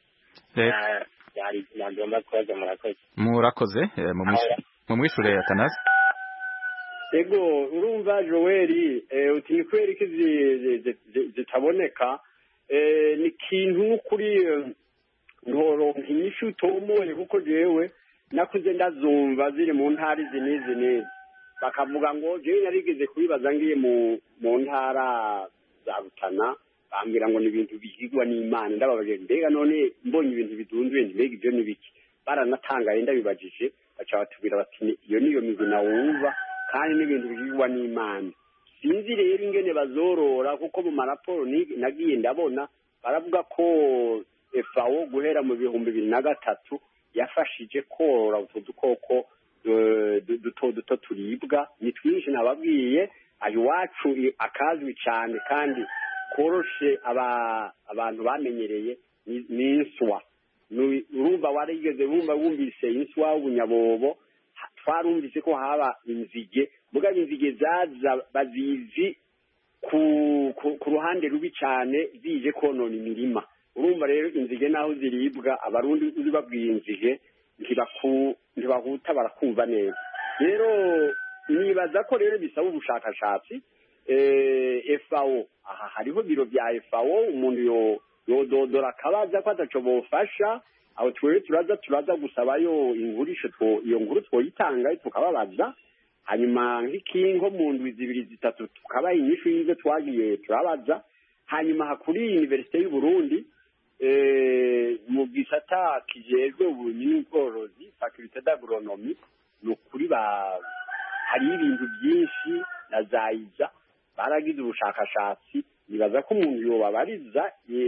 Nagomba kubaza. Murakoze. Mu mwishure Atanazi. Ego urumva Joel, uti ni kweri ko zitaboneka, ni kintu kuri ntoronka inyishu tomoye, kuko jewe nakuze ndazumva ziri mu ntara izi n'izi, bakavuga ngo jewe narigeze kubibaza ngiye mu ntara za Rutana, bambwira ngo ni ibintu bihigwa n'Imana. Ndababaje mbega none mbonye ibintu bidunduye mbega ibyo ni biki? baranatangaye ndabibajije baca batubwira bati iyo niyo migina wumva kandi n'ibintu bigirwa n'Imana. Sinzi rero ingene bazorora kuko mu maraporo nagiye ndabona baravuga ko FAO guhera mu 2003 yafashije korora utwo dukoko duto turibwa ni twinshi nababwiye ayo wacu akazwi cyane kandi koroshe abantu bamenyereye n'inswa. Urumva warigeze wumvise inswa ubunyabobo twarumvise ko haba inzige mugabo inzige zaza bazizi ku ruhande rubi cyane zije konona imirima. Urumva rero inzige naho ziribwa abarundi uri babwiye inzige ntibahuta barakumva neza. Rero nibaza ko rero bisaba ubushakashatsi FAO aha hariho biro bya FAO umuntu yododora akabaza ko ataco bofasha aho twewe turaza gusabayo ingurisho iyo nkuru twoyitanga tukababaza hanyuma nk'ikingo mu ndwi 2-3 tukabaha inyishu y'ivyo twagiye turabaza hanyuma hakuri Universite y'u Burundi mu gisata kijejwe uburimyi n'ubworozi faculté d'agronomie nukuri hari ibintu byinshi na zayiza baragize ubushakashatsi nibaza ko umuntu yobabariza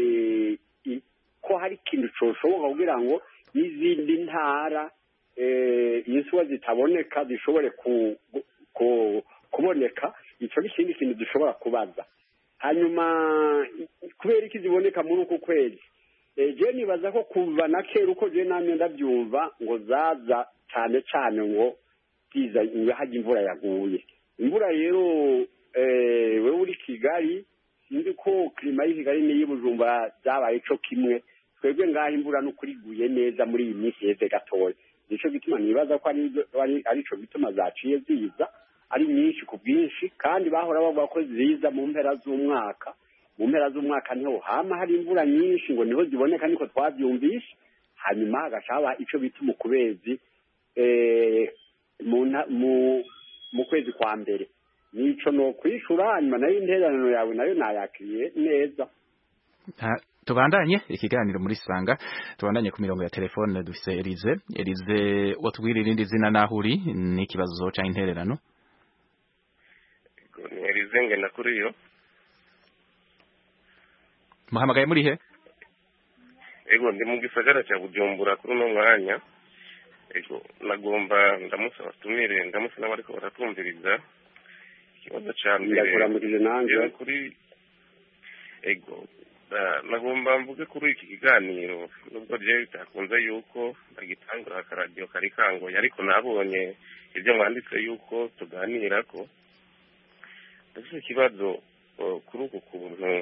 ko hari ikintu coshoboka kugira ngo n'izindi ntara inswa zitaboneka zishobore kuboneka. Ico ni ikindi kintu dushobora kubaza. Hanyuma kubera iki ziboneka muri uku kwezi je nibaza ko kuva na kera uko je namye ndabyumva ngo zaza cyane cyane ngo tiza haje imvura yaguye. Imvura rero we uri Kigali sinzi ko klima y'Kigali n'iy'Ubujumbura zabaye co kimwe. Twebwe ngaho imvura n'ukuriguye neza muri iyi minsi yeze gatoya. Nico gituma nibaza ko ari co gituma zaciye ziza ari nyinshi ku bwinshi kandi bahora bavuga ko ziza mu mpera z'umwaka. Mu mpera z'umwaka niho hama hari imvura nyinshi ngo niho ziboneka niko twavyumvisha hanyuma agashaba ico bituma kubezi mu kwezi kwa mbere nico no kwishura hanyuma nayo intererano yawe nayo nayakiriye neza. Tubandanye ikiganiro muri Sanga tubandanye ku mirongo ya telefone dufise Elize watubwira irindi zina nahuri n'ikibazo ca intererano. Elize ngena kuri yo muhamagaye muri he? Ego ndi mu gisagara cya Bujumbura kuri no mwanya. Ego nagomba ndamusaba tumire ndamusaba ariko baratumviriza ikibazo ca mbere kuri ego nagomba mvuge kuri iki kiganiro nubwo rye bitakunze yuko ndagitangura akaradiyo kari kangoye ariko nabonye ibyo mwanditse yuko tuganira ko ndetse ikibazo kuri uku kuntu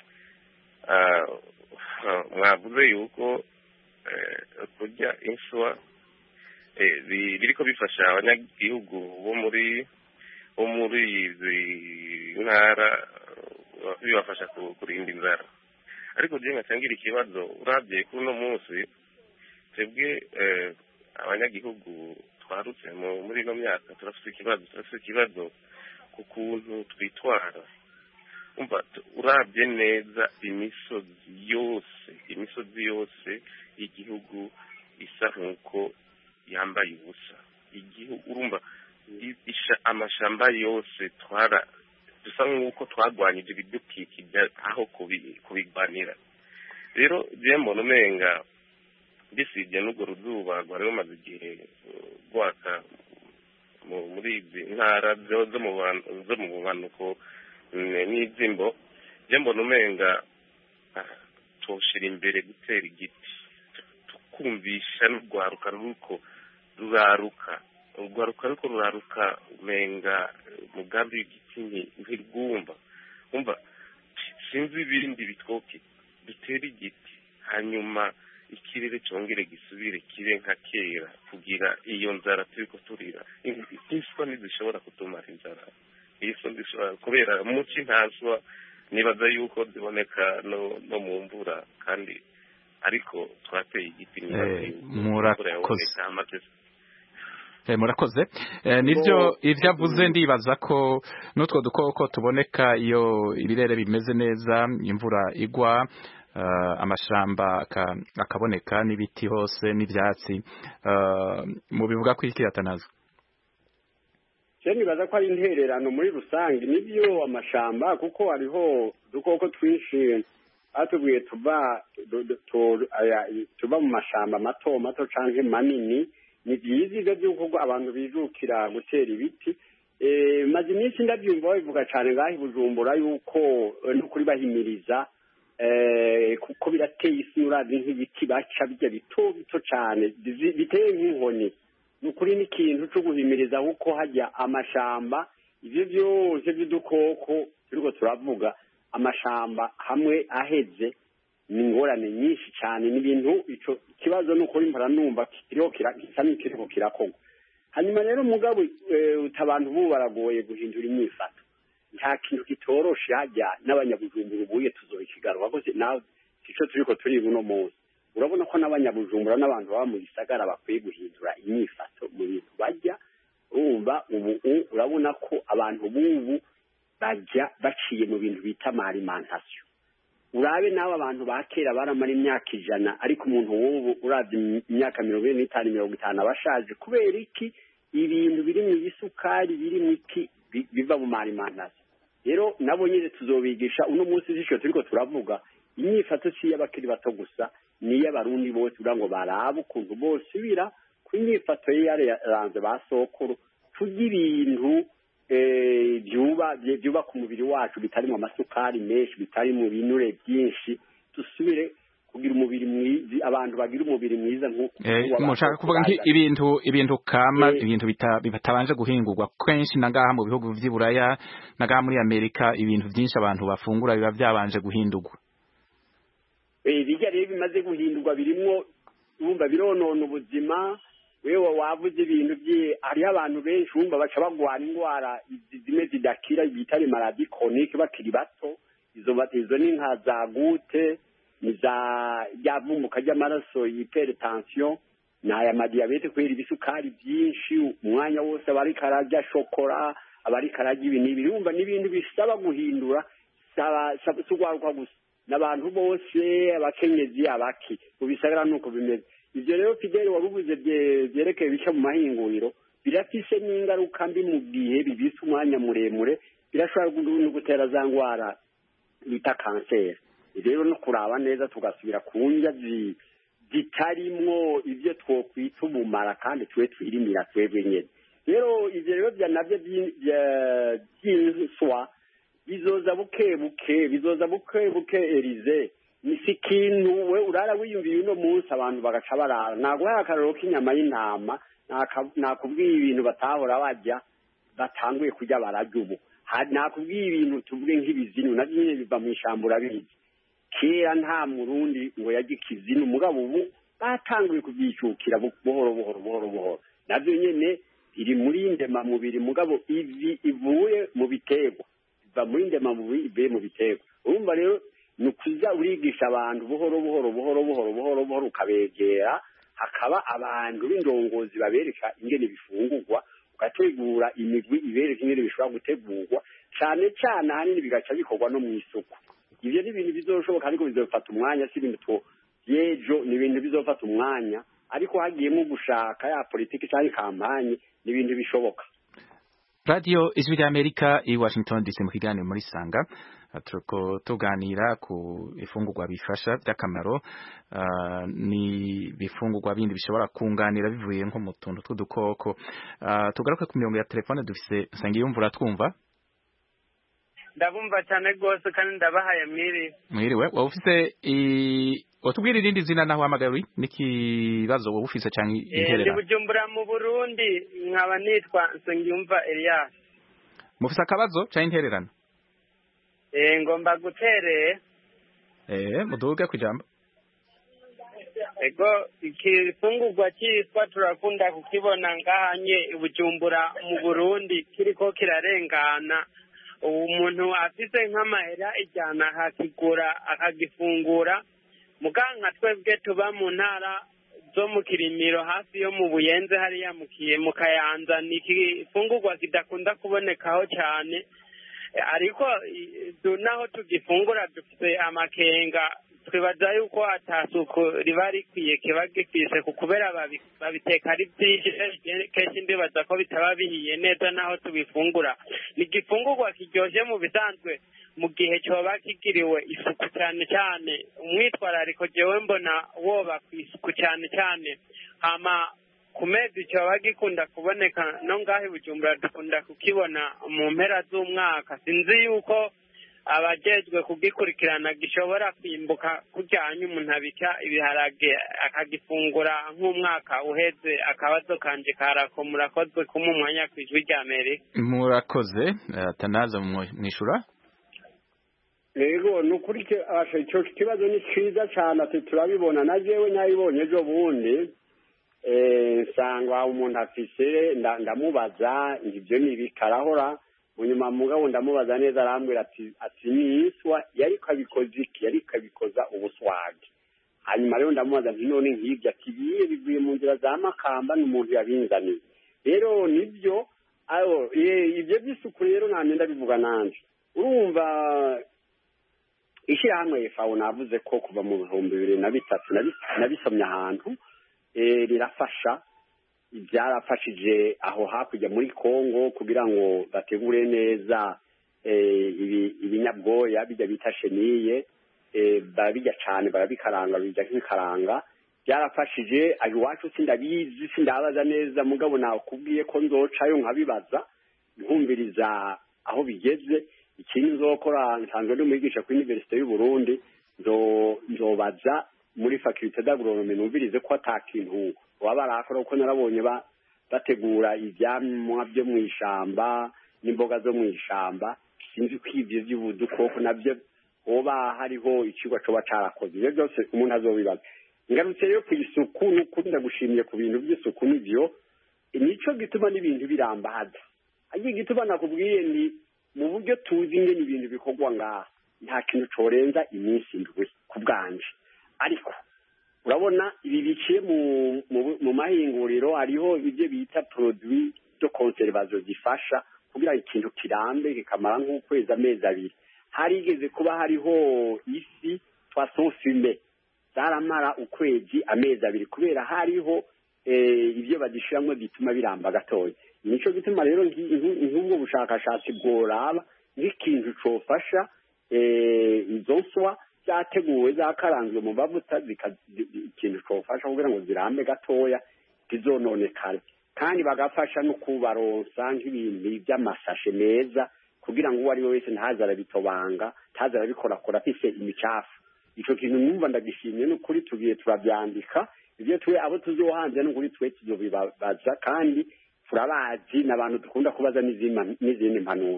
mwavuze yuko kurya inswa biriko bifasha abanyagihugu bo muri izi ntara bibafasha kurinda inzara ariko je nkatangira ikibazo uravye kuri uno munsi twebwe abanyagihugu twarutse muri ino myaka turafise ikibazo ku kuntu twitwara. Umva uravye neza imisozi yose y'igihugu isa nkuko yambaye ubusa. Igihugu urumva amashamba yose dusa nk'uko twagwanyije ibidukikije aho kubigwanira. Rero je mbona umenga bisibye n'urwo ruzuba rwari rumaze igihe rwaka muri izi ntara zo mu bumanuko n'izimbo. Je mbona umenga twoshira imbere gutera igiti tukumvisha n'urwaruka ruraruka umenga umugambi w'igiti ntirwumva. Umva sinzi ibindi bitwoke dutera igiti hanyuma ikirere cyongere gisubire kibe nka kera kugira iyo nzara turiko turira. Inswa ntizishobora kutumara inzara kubera muci ntaswa nibaza yuko ziboneka no mu mvura kandi ariko twateye igiti murakoze. murakoze nivyo ivyo avuze ndibaza ko n'utwo dukoko tuboneka iyo ibirere bimeze neza imvura igwa amashamba akaboneka n'ibiti hose n'ivyatsi mu bivuga ko iki atanazo nibaza ko ari intererano muri rusange nibyo amashamba kuko hariho dukoko twinshi atubwiye tuba mu mashamba mato mato canke manini ni byiza ivyo by'uko abantu bijukira gutera ibiti maze iminsi ndabyumva babivuga cane ngaho i Bujumbura yuko n'ukuri bahimiriza kuko birateye isura nk'ibiti baca bijya bito bito cane biteye nk'inkoni n'ukuri n'ikintu cyo guhimiriza kuko hajya amashamba ivyo byose by'udukoko turiko turavuga amashamba hamwe aheze ni ingorane nyinshi cyane n'ibintu ico kibazo nuko impara numva kiriho kiriko kirakorwa hanyuma rero mugabo utabantu bo baragoye guhindura imyifato nta kintu kitoroshe hajya n'abanyabujumbura ubuye tuzobikigaruka ko nawe ico turiko turi buno munsi urabona ko n'abanyabujumbura n'abantu baba mu gisagara bakwiye guhindura imyifato mu bintu bajya urumva ubu urabona ko abantu bubu bajya baciye mu bintu bita alimentation urabe nawe abantu bakera baramara imyaka 100 ariko umuntu w'ubu uravye imyaka 45 50 abashaje kubera iki ibintu biri mu isukari biri mu iki biva mu alimentation rero nabo nyine tuzobigisha uno munsi zisho turiko turavuga imyifato si y'abakiri bato gusa ni y'abarundi bose urango baraba ukuntu bose bira ku imyifato yaranze basokuru tugira ibintu byuba ku mubiri wacu bitari mu amasukari menshi bitari mu binure byinshi tusubire kugira umubiri mwiza abantu bagira umubiri mwiza nk'uko mushaka kuvuga ibintu kama ibintu bitabanje guhingurwa kenshi nangaha mu bihugu vy'Iburaya nangaha muri Amerika ibintu byinshi abantu bafungura biba byabanje guhindurwa bijya rero bimaze guhindurwa birimwo urumva bironona ubuzima wewe wavuze ibintu bye hariho abantu benshi wumva baca bagwara indwara zimwe zidakira bitari maladie chronique bakiri bato izo ni nka za gute ryavumuka ry'amaraso hypertension n'aya madiabete kubera ibisukari byinshi umwanya wose abari karajya shokora abari karajya ibintu urumva n'ibintu bisaba guhindura sugwaruka gusa n'abantu bose abakenyezi abaki ubisagara nuko bimeze ivyo rero Fidel warubuze byerekeye bica mu mahinguriro birafise n'ingaruka mbi mu gihe bibise umwanya muremure birashobora gutera za ngwara bita kanseri rero no kuraba neza tugasubira ku ndya zitarimwo ivyo twokwita umumara kandi twe twirimira twebwe nyene rero ivyo rero bya navyo by'inswa bizoza buke buke Elize nisikintu we urara wiyumviye uno munsi abantu bagaca barara ntago hari akararo k'inyama y'intama nakubwiye ibintu batahora bajya batanguye kujya barajya ubu nakubwiye ibintu tuvuge nk'ibizinu navyo nyine biva mu ishambura bizi kera nta murundi ngo yajya ikizinu mugabo ubu batanguye kubyicukira buhoro navyo nyene iri muri ndemamubiri mugabo ivuye mu biterwa biva muri ndemamubiri ivuye mu biterwa urumva rero nukuza urigisha abantu buhoro ukabegera hakaba abantu b'indongozi babereka ingene bifungurwa ugategura imigwi ibereka ingene bishobora gutegurwa cyane cyane ahanini bigaca bikorwa no mu isuku ivyo ni ibintu bizoshoboka ariko bizofata umwanya si ibintu yejo ni ibintu bizofata umwanya ariko hagiyemo gushaka ya politiki cyangwa kampanye ni ibintu bishoboka Radio Ijwi ry'Amerika i Washington DC mu kiganiro muri Sanga turiko tuganira ku ifungurwa bifasha by'akamaro ni bifungurwa bindi bishobora kunganira bivuye nko mu tuntu tw'udukoko tugaruke ku mirongo ya telefone dufise Nsengiyumvura twumva ndabumva cyane rwose kandi ndabahaye mwiriwe wowe ufise watubwira irindi zina naho hamagaye n'ikibazo wowe ufise cyangwa interera ndi Bujumbura mu Burundi nkaba nitwa Nsengiyumva Elias mufise akabazo cyangwa intererano ngomba gutereye muduge kwijambo ego ikifungurwa cyitwa turakunda kukibona ngahanye Bujumbura mu Burundi kiriko kirarengana umuntu afise nk'amahera ijana hakigura akagifungura muganga twebwe tuba mu ntara zo mu Kirimiro hafi yo mu Buyenzi hariya mu Kayanza ni ikifungurwa kidakunda kubonekaho cyane ariko naho tugifungura dufite amakenga twibaza yuko atasuku riba rikwiye kiba gifise kubera babiteka ari byinshi kenshi ndibaza ko bitaba bihiye neza naho tubifungura ni igifungurwa kiryoshye mu bisanzwe mu gihe cyoba kigiriwe isuku cyane cyane umwitwarariko jewe mbona woba ku isuku cyane cyane hama ku mezi cyoba gikunda kuboneka no ngaho i Bujumbura dukunda kukibona mu mpera z'umwaka sinzi yuko abajejwe kugikurikirana gishobora kwimbuka kujyanye umuntu abika ibiharage akagifungura nk'umwaka uheze akabazo kanje karako murakozwe kuma umwanya ku ijwi rya Amerika murakoze Tanaza mwishura Ego nukuri icyo kibazo ni cyiza cyane ati turabibona na jewe nayibonye ejo bundi nsanga umuntu afise ndamubaza ibyo nibikarahora munyuma mugabo ndamubaza neza arambwira ati niswa yari kabikoze iki yari kabikoza ubuswagi hanyuma rero ndamubaza nti none nk'ibyo ati bivuye mu nzira za Makamba n'umuntu yabinzaniye rero nibyo ibyo by'isuku rero namwe ndabivuga nanje urumva ishyirahamwe FAO navuze ko kuva mu 2003 nabisomye ahantu rirafasha byarafashije aho hakurya muri Kongo kugira ngo bategure neza ibinyabwoya bijya bita cheniye babijya cyane barabikaranga bijya nk'ikaranga byarafashije aho iwacu sindabizi sindabaza neza mugabo nakubwiye ko nzocayo nkabibaza nkumviriza aho bigeze ikindi nzokora nsanzwe n'umwigisha ku University y'u Burundi nzobaza muri faculté d'agronomie numvirize ko atakintu waba arakora uko narabonye bategura ivyamwa byo mu ishamba n'imboga zo mu ishamba sinzi ko ivyo by'ubudukoko nabyo hoba hariho ikigwa cyo bacarakoze ibyo byose umuntu azobibaza ngarutse rero ku isuku n'ukuri ndagushimiye ku bintu by'isuku n'ivyo nico gituma n'ibintu birambaza agiye gituma nakubwiye ni mu buryo tuzi ingene ibintu bikorwa ngaha nta kintu corenza iminsi ndwi ku bwanje ariko urabona ibi biciye mu mahinguriro hariho ibyo bita produit de conservation zifasha kugira ikintu kirambe kikamara nk'ukwezi amezi abiri harigeze kuba hariho isi poisson fumé zaramara ukwezi amezi abiri kubera hariho ibyo badishiramwe bituma biramba gatoya nico gituma rero nk'ubwo bushakashatsi bworaba nk'ikintu cofasha izo nswa zateguwe zakaranzwe mu mavuta ikintu cofasha kugira ngo zirambe gatoya zizononekare kandi bagafasha no kubaronsa nk'ibintu by'amasashe meza kugira ngo uwo ari we wese ntazara bitobanga ntazara bikorakora afise imicafu ico kintu numva ndagishimye n'ukuri tugiye turabyandika ibyo twe abo tuzohanze n'ukuri twe tuzobibaza kandi turabazi n'abantu dukunda kubaza n'izindi mpanuro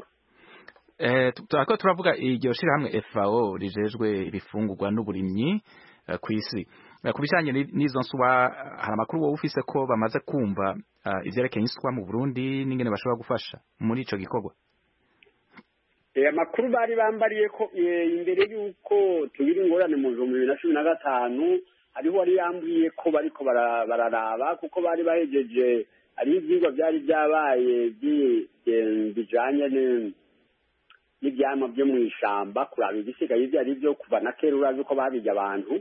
turako turavuga iryo shirahamwe FAO rijejwe ibifungurwa n'uburimyi ku isi ku bijanye n'izo nswa hari amakuru wowe ufise ko bamaze kumva ivyerekeye inswa mu Burundi n'ingene bashobora gufasha muri ico gikorwa amakuru bari bambariye ko imbere y'uko tugira ingorane mu 2015 hariho wari yambwiye ko bariko bararaba kuko bari bahejeje ari ivyigwa byari byabaye bijanye n'ibyama byo mu ishamba kuraba ibisigaye ibyo ari byo kuva na kera urazi ko babijya abantu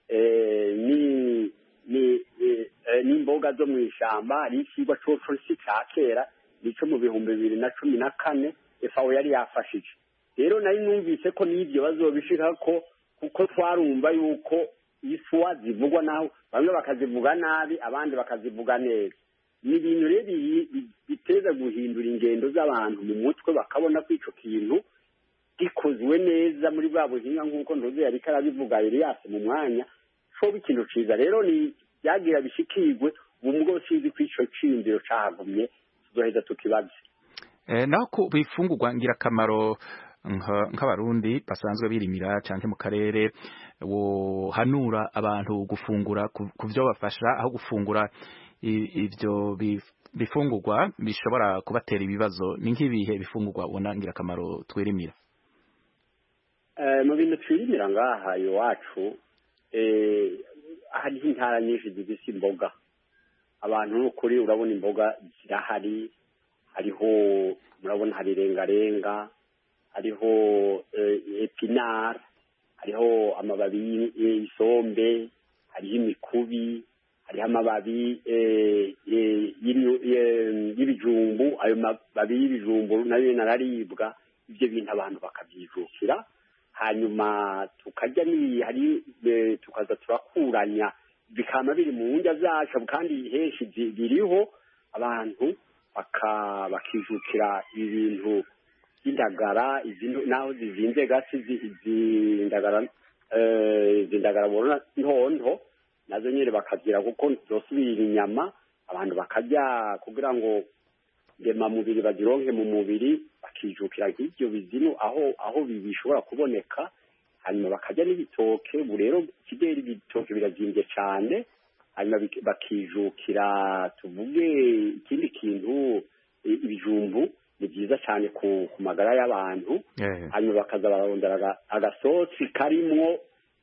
n'imboga zo mu ishamba ari ikigwa coco si ca kera nico mu 2014 FAO yari yafashije rero nari numvise ko n'ibyo bazobishika ko kuko twarumva yuko iswa zivugwa naho bamwe bakazivuga nabi abandi bakazivuga neza ni ibintu rero biteza guhindura ingendo z'abantu mu mutwe bakabona ko ico kintu gikozwe neza muri bwa buhinga nk'uko ndoze yari karabivuga Elias mu mwanya cyo ikintu ciza rero ni byagira bishikirwe ubwo sinzi ko ico cindiro cagumye tuzoheza tukibaze naho ku bifungurwa ngirakamaro nk'abarundi basanzwe birimira canke mu karere wohanura abantu gufungura ku byo bafasha aho gufungura ivyo bifungurwa bishobora kubatera ibibazo ni nk'ibihe bifungurwa ubona ngirakamaro twirimira mu bintu twirimira ngaha iwacu hariho intara nyinshi zifise imboga abantu n'ukuri urabona imboga zirahari hariho murabona hari rengarenga hariho epinari hariho amababi y'isombe hariho imikubi hariho amababi y'ibijumbu ayo mababi y'ibijumbu nayo nararibwa ibyo bintu abantu bakabyijukira hanyuma tukarya tukaza turakuranya bikama biri mu ndya zacu kandi henshi biriho abantu bakijukira ibintu by'indagara naho zizinze gasi izindagara bona ntonto nazo nyine bakagira kuko zosubira inyama abantu bakarya kugira ngo ndemamubiri bazironke mu mubiri bakijukira nk'ibyo bizinu aho bishobora kuboneka hanyuma bakarya n'ibitoke ubu rero kigera ibitoke birazimbye cyane hanyuma bakijukira tuvuge ikindi kintu ibijumbu ni byiza cyane ku magara y'abantu hanyuma bakaza bararondera agasosi karimwo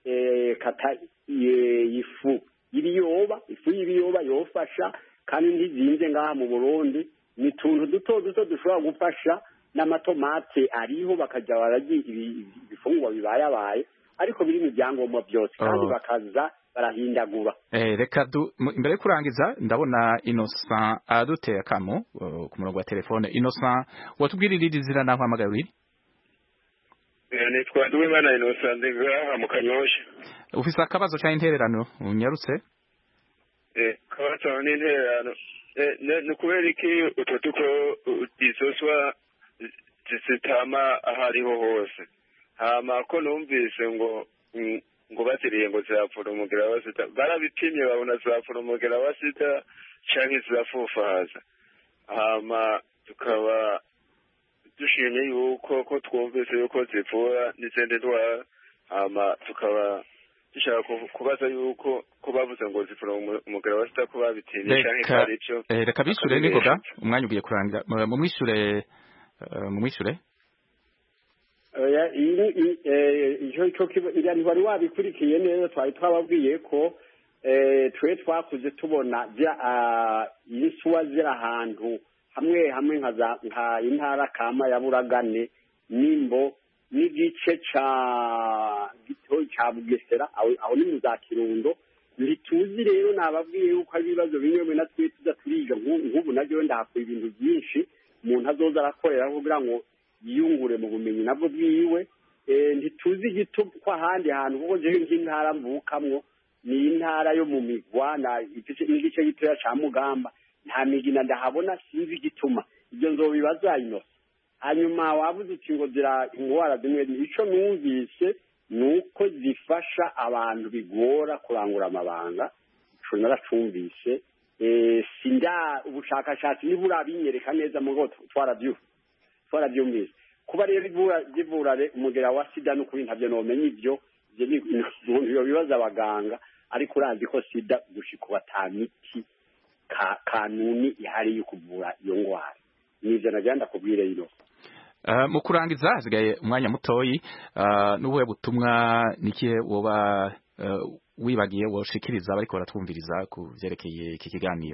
ifu y'ibiyoba yofasha kandi ntizinze ngaha mu Burundi ni utuntu duto duto dushobora gufasha n'amatomate ariho bakajya bararya ibifungwa bibayabaye ariko biri mu byangombwa byose kandi bakaza barahindagura reka imbere yo kurangiza ndabona Innocent aduteye akamo ku murongo wa telefone. Innocent watubwirira iri zina naho hamagaye uri? nitwa Duwimana Innocent ngaha mu Kanyosha. Ufise akabazo cyangwa intererano unyarutse? Kabazo n'intererano ni kubera iki utwo tuko izoswa zitama ahariho hose hama ko numvise ngo batiriye ngo zirapfura umugera wa sida barabipimye babona zirapfura umugera wa sida canke zirafufaza hama tukaba dushimye yuko ko twumvise yuko zivura n'izindi ndwara hama tukaba dushaka kubaza yuko ko bavuze ngo zivura umugera wa sida ko babitinye canke kari cyo reka bishure ningoga umwanya ugiye kurangira mu mwishure ijani wari wabikurikiye neza twari twababwiye ko twe twakuze tubona insuwa ziri ahantu hamwe nka intara kama ya Buragane nimbo n'igice ca Bugesera aho ni mu za Kirundo ntituzi rero nababwiye yuko ari ibibazo bimwe na twe tuza turiga nk'ubu naryo ndahakora ibintu byinshi umuntu azoza arakorera kugira ngo yiyungure mu bumenyi nabwo bwiwe ntituzi igituma ko ahandi hantu kuko jewe nk'intara mvukamwo ni intara yo mu Migwa n'igice gitoya ca Mugamba nta migina ndahabona sinzi igituma ibyo nzobibaza ino hanyuma wabuze uti ngo zira ingwara zimwe ico numvise nuko zifasha abantu bigora kurangura amabanga ico naracumvise sinda ubushakashatsi nibura binyereka neza mu goto twarabyumvise kuba rero zivura umugera wa sida n'ukuri ntabyo nomenya ibyo bibaza abaganga ariko urazi ko sida gushika batamiti kanuni ihari yo kuvura iyo ngwara nivyo najanda kubwire ino mu kurangiza hasigaye umwanya mutoyi n'ubuhe butumwa nikihe woba wibagiye woshikiriza bariko baratwumviriza ku vyerekeye iki kiganiro?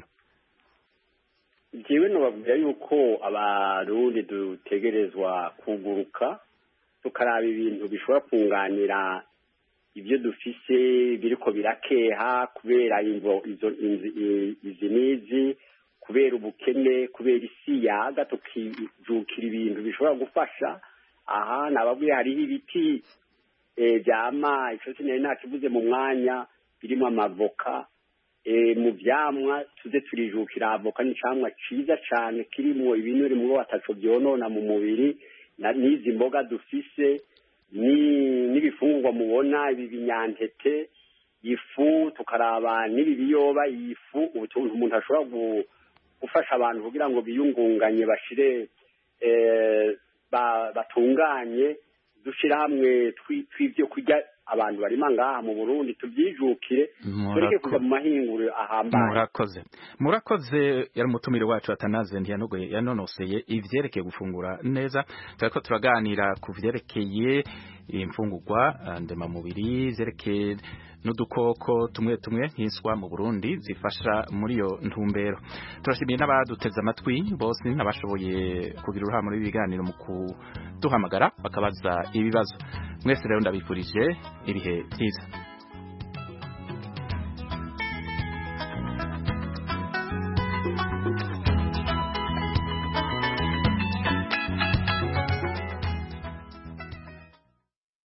Jewe nobabwira yuko abarundi dutegerezwa kuguruka tukaraba ibintu bishobora kunganira ibyo dufise biriko birakeha kubera izi nizi kubera ubukene kubera isi yaga tukijukira ibintu bishobora gufasha aha nababwiye hariho ibiti vyama ico sinari nakivuze mu mwanya birimo amavoka mu vyamwa tuze turijukira avoka n'icamwa ciza cane kirimwo ibinure mu bataco byonona mu mubiri n'izi mboga dufise n'ibifungwa mubona ibi binyantete ifu tukaraba n'ibi biyoba ifu utuntu umuntu ashobora gufasha abantu kugira ngo biyungunganye bashire batunganye dushira hamwe tw'ivyo kurya abantu barima ngaha mu Burundi tubyijukire tureke kuja mu mahinguriro ahambaye. Murakoze yari umutumire wacu Atanaze yanonoseye ivyerekeye gufungura neza turiko turaganira ku vyerekeye imfungurwa ndemamubiri zerekeye n'udukoko tumwe tumwe nk'iswa mu Burundi zifasha muri iyo ntumbero. Turashimiye n'abaduteze amatwi bose n'abashoboye kugira uruhare muri ibiganiro mu kuduhamagara bakabaza ibibazo. Mwese rero ndabifurije ibihe byiza.